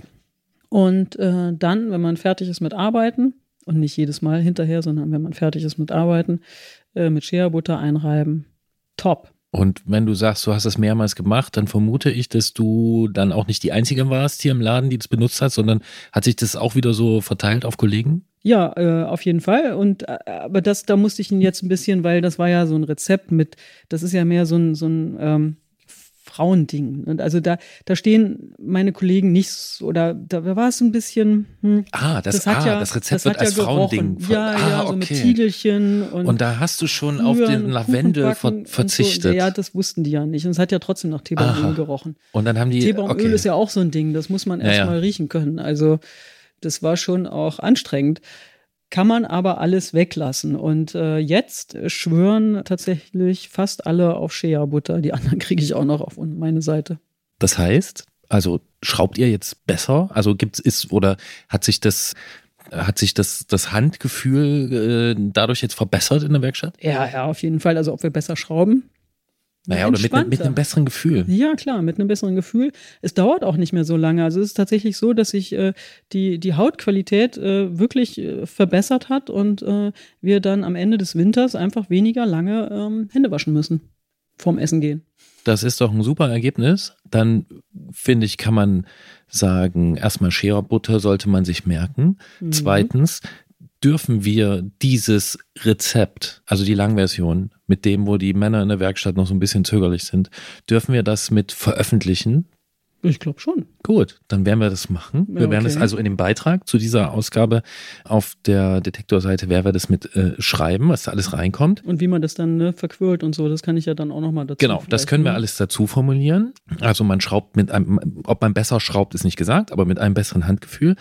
Und äh, dann, wenn man fertig ist mit Arbeiten, und nicht jedes Mal hinterher, sondern wenn man fertig ist mit Arbeiten, äh, mit Shea-Butter einreiben, top. Und wenn du sagst, du hast das mehrmals gemacht, dann vermute ich, dass du dann auch nicht die Einzige warst hier im Laden, die das benutzt hat, sondern hat sich das auch wieder so verteilt auf Kollegen? Ja, äh, auf jeden Fall. Und äh, aber das, da musste ich ihn jetzt ein bisschen, weil das war ja so ein Rezept mit, das ist ja mehr so ein, so ein ähm, Frauending. Und also da, da stehen meine Kollegen nicht so, oder da war es ein bisschen. Hm, ah, das, das, hat ah, ja, das Rezept das wird hat als ja Frauending. Ja, ah, ja, so okay. mit Tiegelchen. Und, und da hast du schon auf den Lavendel ver verzichtet. So. Ja, das wussten die ja nicht. Und es hat ja trotzdem nach Teebaumöl gerochen. Und dann haben die. Teebaumöl okay. ist ja auch so ein Ding, das muss man erst ja, mal ja. riechen können. Also das war schon auch anstrengend. Kann man aber alles weglassen. Und äh, jetzt schwören tatsächlich fast alle auf Shea-Butter. Die anderen kriege ich auch noch auf meine Seite. Das heißt, also schraubt ihr jetzt besser? Also gibt's ist oder hat sich das hat sich das, das Handgefühl äh, dadurch jetzt verbessert in der Werkstatt? Ja, ja, auf jeden Fall. Also ob wir besser schrauben. Naja, oder mit, mit einem besseren Gefühl. Ja, klar, mit einem besseren Gefühl. Es dauert auch nicht mehr so lange. Also es ist tatsächlich so, dass sich äh, die, die Hautqualität äh, wirklich äh, verbessert hat und äh, wir dann am Ende des Winters einfach weniger lange ähm, Hände waschen müssen vorm Essen gehen. Das ist doch ein super Ergebnis. Dann, finde ich, kann man sagen, erstmal Shea-Butter sollte man sich merken. Mhm. Zweitens, dürfen wir dieses Rezept, also die Langversion, mit dem, wo die Männer in der Werkstatt noch so ein bisschen zögerlich sind, dürfen wir das mit veröffentlichen? Ich glaube schon. Gut, dann werden wir das machen. Wir ja, okay. werden das also in dem Beitrag zu dieser Ausgabe auf der Detektor-Seite, werden wir das mit äh, schreiben, was da alles reinkommt. Und wie man das dann ne, verquirlt und so, das kann ich ja dann auch nochmal dazu. Genau, das können wir alles dazu formulieren. Also man schraubt mit einem, ob man besser schraubt, ist nicht gesagt, aber mit einem besseren Handgefühl.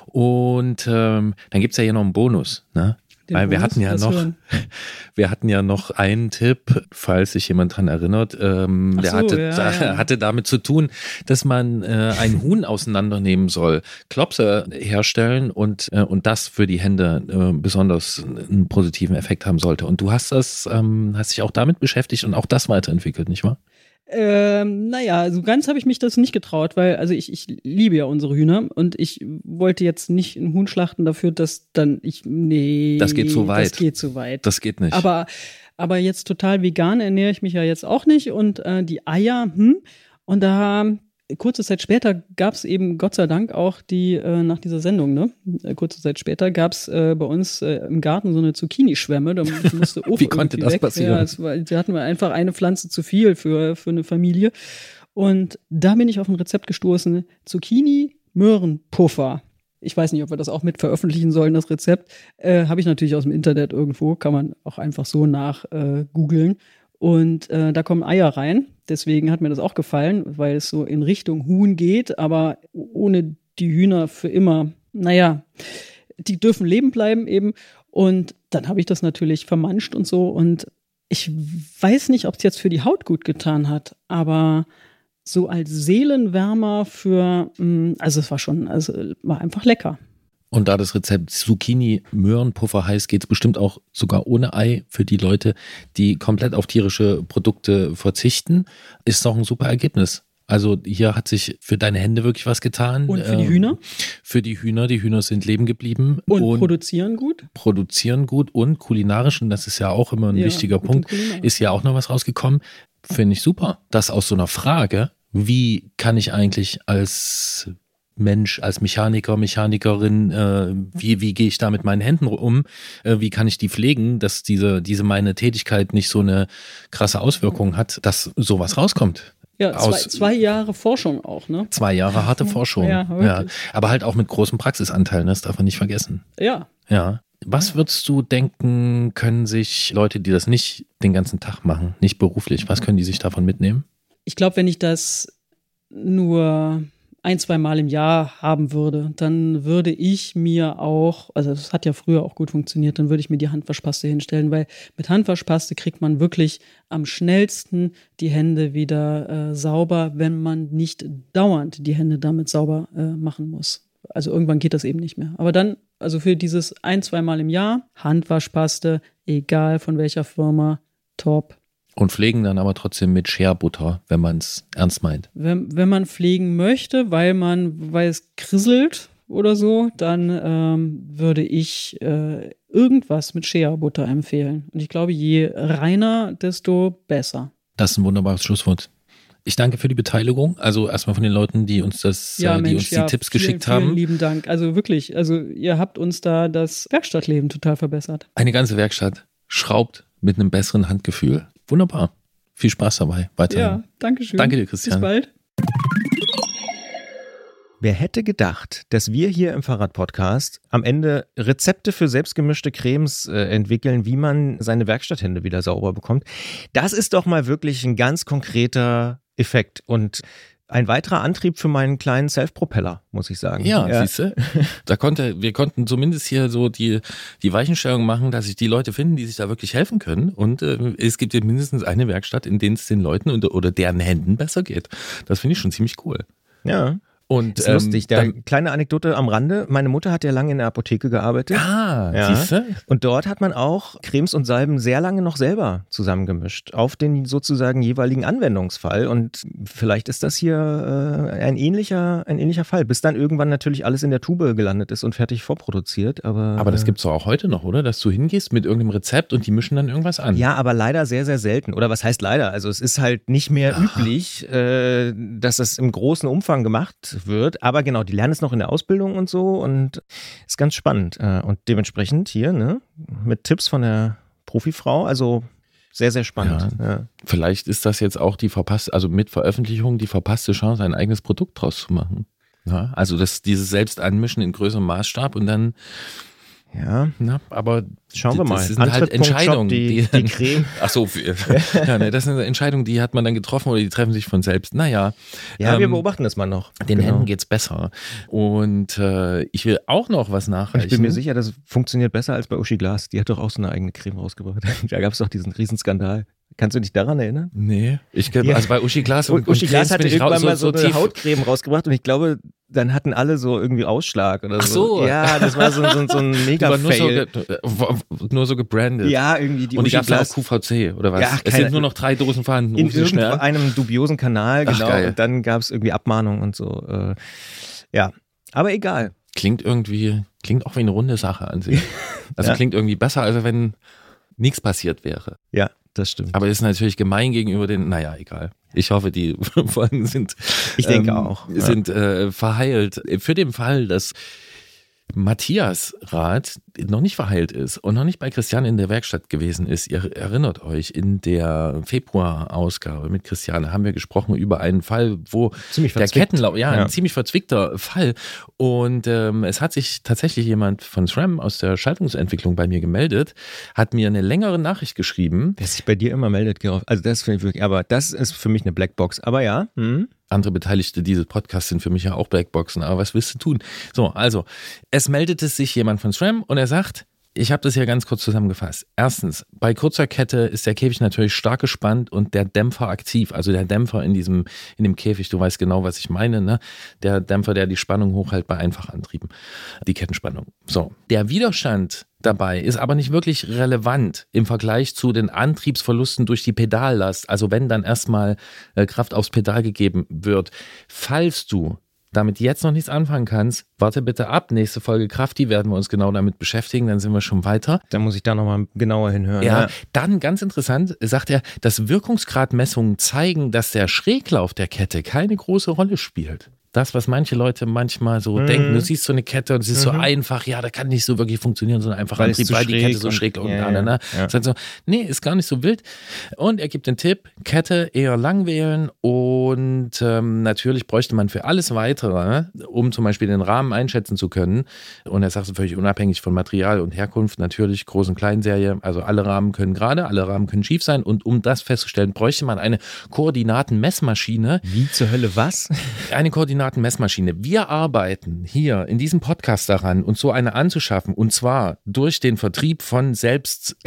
Und ähm, dann gibt es ja hier noch einen Bonus, ne? Den Weil wir Bonus, hatten ja noch, hören. wir hatten ja noch einen Tipp, falls sich jemand dran erinnert, ähm, der so, hatte, ja, da, ja. hatte damit zu tun, dass man äh, ein Huhn auseinandernehmen soll, Klopse herstellen und, äh, und das für die Hände äh, besonders einen positiven Effekt haben sollte. Und du hast das, ähm, hast dich auch damit beschäftigt und auch das weiterentwickelt, nicht wahr? Ähm, naja, so ganz habe ich mich das nicht getraut, weil also ich, ich liebe ja unsere Hühner und ich wollte jetzt nicht ein Huhn schlachten dafür, dass dann ich, nee. Das geht zu weit. Das geht zu weit. Das geht nicht. Aber, aber jetzt total vegan ernähre ich mich ja jetzt auch nicht und äh, die Eier, hm, und da kurze Zeit später gab es eben Gott sei Dank auch die, äh, nach dieser Sendung, ne? Kurze Zeit später gab es äh, bei uns äh, im Garten so eine Zucchini-Schwemme. Da musste auch Wie konnte das weg. passieren? Ja, es war, da hatten wir einfach eine Pflanze zu viel für, für eine Familie. Und da bin ich auf ein Rezept gestoßen. Zucchini-Möhrenpuffer. Ich weiß nicht, ob wir das auch mit veröffentlichen sollen, das Rezept. Äh, habe ich natürlich aus dem Internet irgendwo. Kann man auch einfach so nach äh, googeln. Und äh, da kommen Eier rein. Deswegen hat mir das auch gefallen, weil es so in Richtung Huhn geht, aber ohne die Hühner für immer. Naja, die dürfen leben bleiben eben. Und dann habe ich das natürlich vermanscht und so. Und ich weiß nicht, ob es jetzt für die Haut gut getan hat, aber so als Seelenwärmer für, also es war schon, also war einfach lecker. Und da das Rezept Zucchini-Möhrenpuffer heißt, geht es bestimmt auch sogar ohne Ei für die Leute, die komplett auf tierische Produkte verzichten. Ist doch ein super Ergebnis. Also hier hat sich für deine Hände wirklich was getan. Und für die Hühner? Für die Hühner. Die Hühner sind leben geblieben. Und, und produzieren gut? Produzieren gut und kulinarisch, und das ist ja auch immer ein ja, wichtiger Punkt, ist ja auch noch was rausgekommen. Finde ich super, dass aus so einer Frage, wie kann ich eigentlich als Mensch, als Mechaniker, Mechanikerin, äh, wie, wie gehe ich da mit meinen Händen um, äh, wie kann ich die pflegen, dass diese, diese meine Tätigkeit nicht so eine krasse Auswirkung hat, dass sowas rauskommt. Ja, zwei, Aus, zwei Jahre Forschung auch, ne? Zwei Jahre harte Forschung. Ja, ja, aber halt auch mit großem Praxisanteil, das darf man nicht vergessen. Ja. Ja. Was würdest du denken, können sich Leute, die das nicht den ganzen Tag machen, nicht beruflich, was können die sich davon mitnehmen? Ich glaube, wenn ich das nur ein, zwei Mal im Jahr haben würde, dann würde ich mir auch, also das hat ja früher auch gut funktioniert, dann würde ich mir die Handwaschpaste hinstellen, weil mit Handwaschpaste kriegt man wirklich am schnellsten die Hände wieder äh, sauber, wenn man nicht dauernd die Hände damit sauber äh, machen muss. Also irgendwann geht das eben nicht mehr. Aber dann, also für dieses ein, zwei Mal im Jahr, Handwaschpaste, egal von welcher Firma, top. Und pflegen dann aber trotzdem mit Scherbutter, wenn man es ernst meint. Wenn, wenn man pflegen möchte, weil man, weil es krisselt oder so, dann ähm, würde ich äh, irgendwas mit Scherbutter empfehlen. Und ich glaube, je reiner, desto besser. Das ist ein wunderbares Schlusswort. Ich danke für die Beteiligung. Also erstmal von den Leuten, die uns das, ja, äh, die Mensch, uns die ja, Tipps vielen, geschickt vielen haben. Lieben Dank. Also wirklich, also ihr habt uns da das Werkstattleben total verbessert. Eine ganze Werkstatt schraubt mit einem besseren Handgefühl. Wunderbar. Viel Spaß dabei. Weiterhin. Ja, danke schön. Danke dir, Christian. Bis bald. Wer hätte gedacht, dass wir hier im Fahrrad-Podcast am Ende Rezepte für selbstgemischte Cremes äh, entwickeln, wie man seine Werkstatthände wieder sauber bekommt? Das ist doch mal wirklich ein ganz konkreter Effekt und ein weiterer Antrieb für meinen kleinen Self-Propeller, muss ich sagen. Ja, ja. siehst du? Da konnte, wir konnten zumindest hier so die, die Weichenstellung machen, dass sich die Leute finden, die sich da wirklich helfen können. Und äh, es gibt ja mindestens eine Werkstatt, in der es den Leuten oder, oder deren Händen besser geht. Das finde ich schon ziemlich cool. Ja. Und, ist ähm, lustig. Da, dann, kleine Anekdote am Rande. Meine Mutter hat ja lange in der Apotheke gearbeitet. Ah, ja. siehst du? Und dort hat man auch Cremes und Salben sehr lange noch selber zusammengemischt. Auf den sozusagen jeweiligen Anwendungsfall. Und vielleicht ist das hier äh, ein ähnlicher, ein ähnlicher Fall. Bis dann irgendwann natürlich alles in der Tube gelandet ist und fertig vorproduziert. Aber, aber das gibt es doch auch heute noch, oder? Dass du hingehst mit irgendeinem Rezept und die mischen dann irgendwas an. Ja, aber leider sehr, sehr selten. Oder was heißt leider? Also es ist halt nicht mehr Ach. üblich, äh, dass das im großen Umfang gemacht wird. Aber genau, die lernen es noch in der Ausbildung und so und ist ganz spannend. Und dementsprechend hier, ne, mit Tipps von der Profifrau, also sehr, sehr spannend. Ja. Ja. Vielleicht ist das jetzt auch die verpasste, also mit Veröffentlichung die verpasste Chance, ein eigenes Produkt draus zu machen. Ja, also das, dieses Selbstanmischen in größerem Maßstab und dann Ja, na, aber schauen wir mal. Das sind halt Entscheidungen, die, die, die Creme. Ach so, ja, ne, das sind Entscheidungen, die hat man dann getroffen oder die treffen sich von selbst. Naja. Ja, ähm, wir beobachten das mal noch. Den genau. Händen geht's besser. Und äh, ich will auch noch was nachreichen. Ich bin mir sicher, das funktioniert besser als bei Uschi Glas. Die hat doch auch so eine eigene Creme rausgebracht. Da gab es doch diesen Riesenskandal. Kannst du dich daran erinnern? Nee. Ich glaube, ja. also bei Uschi Glas und, Uschi und Glas hatte irgendwann so, mal so, so eine tief. Hautcreme rausgebracht und ich glaube, dann hatten alle so irgendwie Ausschlag oder Ach so. so. Ja, das war so, so, so ein mega nur, so Fail. ge, nur so gebrandet. Ja, irgendwie die Und die Uschi gab es auch Glas Q V C oder was? Ja, es keine- sind nur noch drei Dosen vorhanden. in Ruf sie schnell an. irgendeinem dubiosen Kanal, Ach, genau. geil. Und dann gab es irgendwie Abmahnungen und so. Äh, ja, aber egal. Klingt irgendwie, klingt auch wie eine runde Sache an sich. Also Ja. klingt irgendwie besser, als wenn nichts passiert wäre. Ja, das stimmt. Aber ist natürlich gemein gegenüber den, naja, egal. Ich hoffe, die Folgen sind, Ich denke auch, ja. sind äh, verheilt. Für den Fall, dass Matthias Rath noch nicht verheilt ist und noch nicht bei Christian in der Werkstatt gewesen ist. Ihr erinnert euch, in der Februar-Ausgabe mit Christian haben wir gesprochen über einen Fall, wo Ziemlich der verzwickt. Kettenlauf, ja, Ja. ein ziemlich verzwickter Fall. Und ähm, es hat sich tatsächlich jemand von SRAM aus der Schaltungsentwicklung bei mir gemeldet, hat mir eine längere Nachricht geschrieben. Wer sich bei dir immer meldet, Gerolf. Also das finde ich wirklich, aber das ist für mich eine Blackbox. Aber ja, hm? Andere Beteiligte dieses Podcasts sind für mich ja auch Blackboxen, aber was willst du tun? So, also, es meldete sich jemand von SRAM und er sagt, ich habe das hier ganz kurz zusammengefasst. Erstens, bei kurzer Kette ist der Käfig natürlich stark gespannt und der Dämpfer aktiv, also der Dämpfer in diesem, in dem Käfig, du weißt genau, was ich meine, ne? Der Dämpfer, der die Spannung hochhält bei Einfachantrieben, die Kettenspannung. So, der Widerstand dabei ist aber nicht wirklich relevant im Vergleich zu den Antriebsverlusten durch die Pedallast. Also wenn dann erstmal äh, Kraft aufs Pedal gegeben wird. Falls du damit jetzt noch nichts anfangen kannst, warte bitte ab. Nächste Folge Krafti werden wir uns genau damit beschäftigen, dann sind wir schon weiter. Dann muss ich da nochmal genauer hinhören. Ja, Ja. dann ganz interessant, sagt er, dass Wirkungsgradmessungen zeigen, dass der Schräglauf der Kette keine große Rolle spielt. das, was manche Leute manchmal so mhm. denken. Du siehst so eine Kette und es ist mhm. so einfach, ja, da kann nicht so wirklich funktionieren, sondern einfach weil, Antrieb, weil die Kette so schräg und ja, an. Ne? Ja. So, nee, ist gar nicht so wild. Und er gibt den Tipp, Kette eher lang wählen und ähm, natürlich bräuchte man für alles Weitere, um zum Beispiel den Rahmen einschätzen zu können, und er sagt, völlig unabhängig von Material und Herkunft, natürlich Groß- und Kleinserie, also alle Rahmen können gerade, alle Rahmen können schief sein, und um das festzustellen, bräuchte man eine Koordinatenmessmaschine. Wie zur Hölle was? Eine Koordinatenmessmaschine. Wir arbeiten hier in diesem Podcast daran, uns so eine anzuschaffen, und zwar durch den Vertrieb von selbst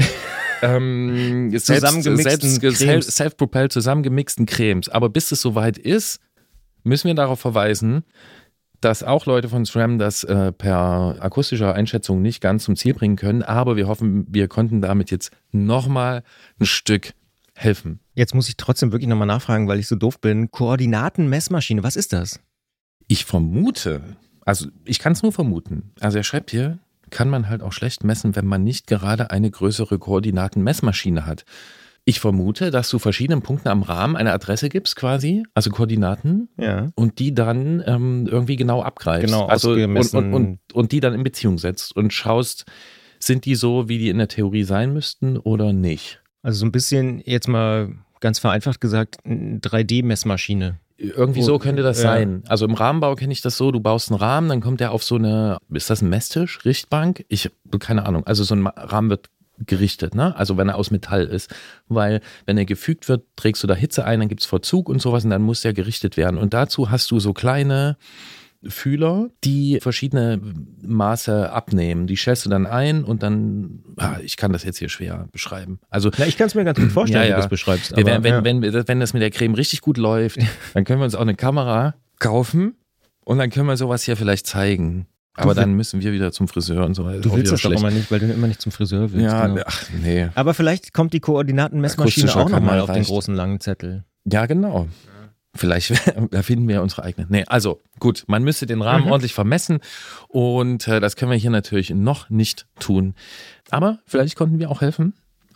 ähm, zusammengemixten selbst, Cremes. self-propelled zusammengemixten Cremes. Aber bis es soweit ist, müssen wir darauf verweisen, dass auch Leute von SRAM das äh, per akustischer Einschätzung nicht ganz zum Ziel bringen können. Aber wir hoffen, wir konnten damit jetzt nochmal ein Stück helfen. Jetzt muss ich trotzdem wirklich nochmal nachfragen, weil ich so doof bin. Koordinatenmessmaschine, was ist das? Ich vermute, also ich kann es nur vermuten. Also er schreibt hier, kann man halt auch schlecht messen, wenn man nicht gerade eine größere Koordinatenmessmaschine hat. Ich vermute, dass du verschiedenen Punkten am Rahmen eine Adresse gibst quasi, also Koordinaten, ja. und die dann ähm, irgendwie genau abgreifst. Genau, also und, und, und, und die dann in Beziehung setzt und schaust, sind die so, wie die in der Theorie sein müssten oder nicht. Also so ein bisschen, jetzt mal ganz vereinfacht gesagt, eine drei D-Messmaschine. Irgendwie so könnte das ja. sein. Also im Rahmenbau kenne ich das so, du baust einen Rahmen, dann kommt der auf so eine, ist das ein Messtisch, Richtbank? Ich habe keine Ahnung. Also so ein Rahmen wird gerichtet, ne? Also wenn er aus Metall ist, weil wenn er gefügt wird, trägst du da Hitze ein, dann gibt es Verzug und sowas und dann muss der gerichtet werden. Und dazu hast du so kleine Fühler, die verschiedene Maße abnehmen. Die stellst du dann ein und dann, ah, ich kann das jetzt hier schwer beschreiben. Also, ja, ich kann es mir ganz gut vorstellen, ja, ja. wie du das beschreibst. Aber, wenn, ja. wenn, wenn, wenn das mit der Creme richtig gut läuft, dann können wir uns auch eine Kamera kaufen und dann können wir sowas hier vielleicht zeigen. Aber dann müssen wir wieder zum Friseur und so weiter. Du willst das doch immer nicht, weil du immer nicht zum Friseur willst. Ja, genau. ach nee. Aber vielleicht kommt die Koordinatenmessmaschine auch nochmal auf den großen langen Zettel. Ja, genau. Vielleicht erfinden wir unsere eigene. Nee, also gut, man müsste den Rahmen mhm. ordentlich vermessen und äh, das können wir hier natürlich noch nicht tun. Aber vielleicht konnten wir auch helfen.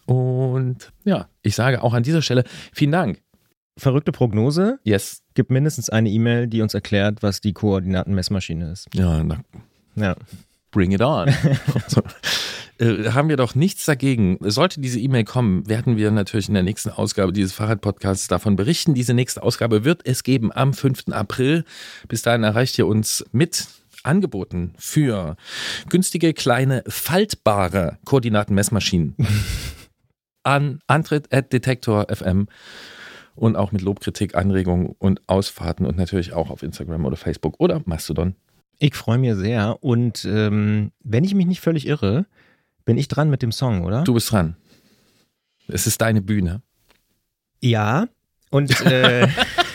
Und ja, ich sage auch an dieser Stelle vielen Dank. Verrückte Prognose. Yes. Gibt mindestens eine E-Mail, die uns erklärt, was die Koordinatenmessmaschine ist. Ja, na, ja. Bring it on. So. Äh, haben wir doch nichts dagegen. Sollte diese E-Mail kommen, werden wir natürlich in der nächsten Ausgabe dieses Fahrradpodcasts davon berichten. Diese nächste Ausgabe wird es geben am fünften April. Bis dahin erreicht ihr uns mit Angeboten für günstige, kleine, faltbare Koordinatenmessmaschinen an antritt at detektor punkt f m und auch mit Lobkritik, Anregungen und Ausfahrten und natürlich auch auf Instagram oder Facebook oder Mastodon. Ich freue mich sehr und ähm, wenn ich mich nicht völlig irre, bin ich dran mit dem Song, oder? Du bist dran. Es ist deine Bühne. Ja, und äh,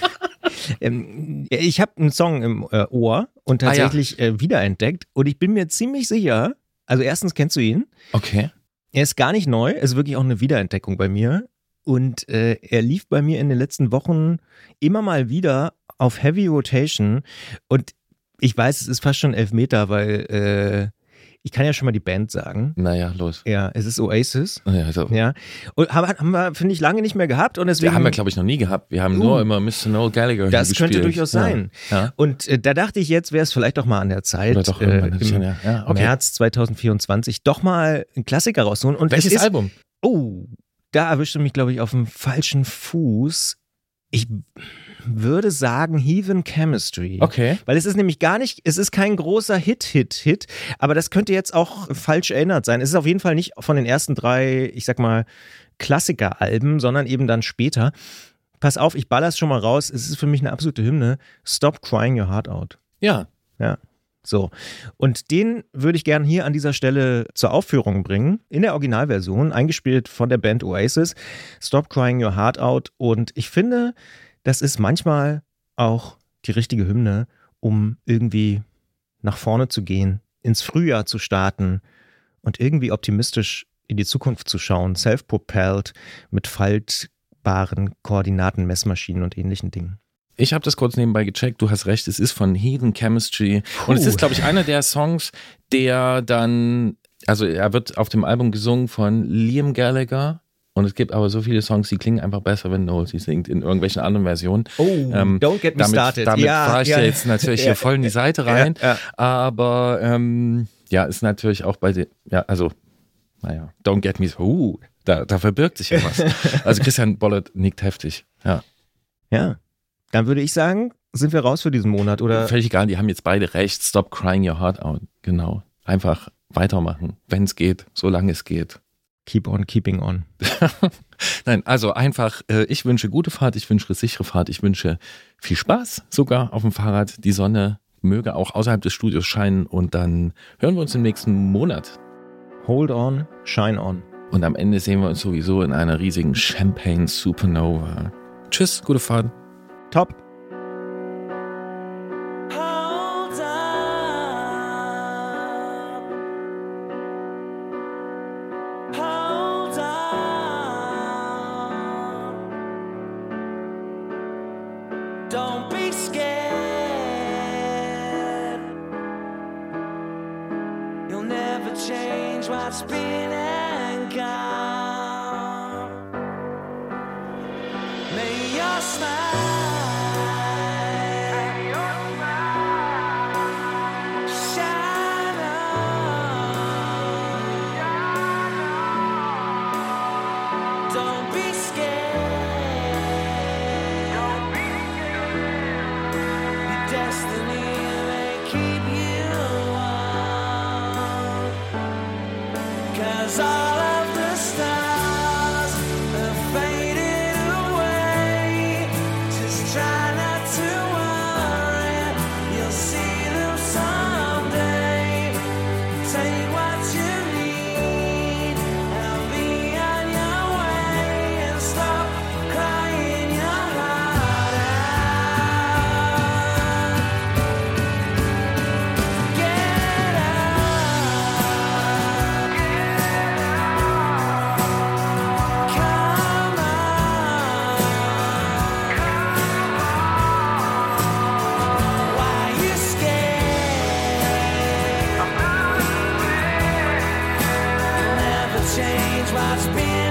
ähm, ich habe einen Song im äh, Ohr und tatsächlich ah, ja. äh, wiederentdeckt und ich bin mir ziemlich sicher, also erstens kennst du ihn. Okay. Er ist gar nicht neu, es ist wirklich auch eine Wiederentdeckung bei mir und äh, er lief bei mir in den letzten Wochen immer mal wieder auf Heavy Rotation und ich weiß, es ist fast schon Elfmeter, weil äh, ich kann ja schon mal die Band sagen. Naja, los. Ja, es ist Oasis. Ja, also. ja. Und haben, haben wir, finde ich, lange nicht mehr gehabt. Und deswegen, ja, haben wir, glaube ich, noch nie gehabt. Wir haben uh, nur immer Mister Noel Gallagher Das gespielt. könnte durchaus sein. Ja. Ja. Und äh, da dachte ich, jetzt wäre es vielleicht doch mal an der Zeit, Oder doch äh, im schon, ja. Ja, okay. März zwanzig vierundzwanzig doch mal einen Klassiker rausholen. Und welches ist, Album? Oh, da erwischte mich, glaube ich, auf dem falschen Fuß. Ich würde sagen Heathen Chemistry. Okay. Weil es ist nämlich gar nicht, es ist kein großer Hit, Hit, Hit, aber das könnte jetzt auch falsch erinnert sein. Es ist auf jeden Fall nicht von den ersten drei, ich sag mal, Klassiker-Alben, sondern eben dann später. Pass auf, ich baller's schon mal raus, es ist für mich eine absolute Hymne. Stop Crying Your Heart Out. Ja. Ja. So. Und den würde ich gerne hier an dieser Stelle zur Aufführung bringen, in der Originalversion, eingespielt von der Band Oasis. Stop Crying Your Heart Out. Und ich finde, das ist manchmal auch die richtige Hymne, um irgendwie nach vorne zu gehen, ins Frühjahr zu starten und irgendwie optimistisch in die Zukunft zu schauen, self-propelled mit faltbaren Koordinaten-Messmaschinen und ähnlichen Dingen. Ich habe das kurz nebenbei gecheckt, du hast recht, es ist von Heathen Chemistry Puh. Und es ist, glaube ich, einer der Songs, der dann, also er wird auf dem Album gesungen von Liam Gallagher Und es gibt aber so viele Songs, die klingen einfach besser, wenn Noel sie singt, in irgendwelchen anderen Versionen. Oh, ähm, don't get me damit, started. Damit ja, fahre ich ja. ja jetzt natürlich ja. hier voll in die Seite rein. Ja, ja. Aber ähm, ja, ist natürlich auch bei den, ja, also, naja, don't get me so, uh, da, da verbirgt sich ja was. Also Christian Bollert nickt heftig, ja. Ja, dann würde ich sagen, sind wir raus für diesen Monat, oder? Völlig egal, die haben jetzt beide recht. Stop crying your heart out. Genau. Einfach weitermachen, wenn es geht, solange es geht. Keep on keeping on. Nein, also einfach, äh, ich wünsche gute Fahrt, ich wünsche sichere Fahrt, ich wünsche viel Spaß sogar auf dem Fahrrad. Die Sonne möge auch außerhalb des Studios scheinen und dann hören wir uns im nächsten Monat. Hold on, shine on. Und am Ende sehen wir uns sowieso in einer riesigen Champagne Supernova. Tschüss, gute Fahrt. Top. Don't be scared. You'll never change what's been and gone. May your smile shine on. Don't be scared. Destiny may keep you on, 'cause all of the stars have faded away. Just try not to worry, you'll see them someday. Take what you need and be on your way, and stop crying your heart out. Get up, come on. Why you scared? Never change what's been.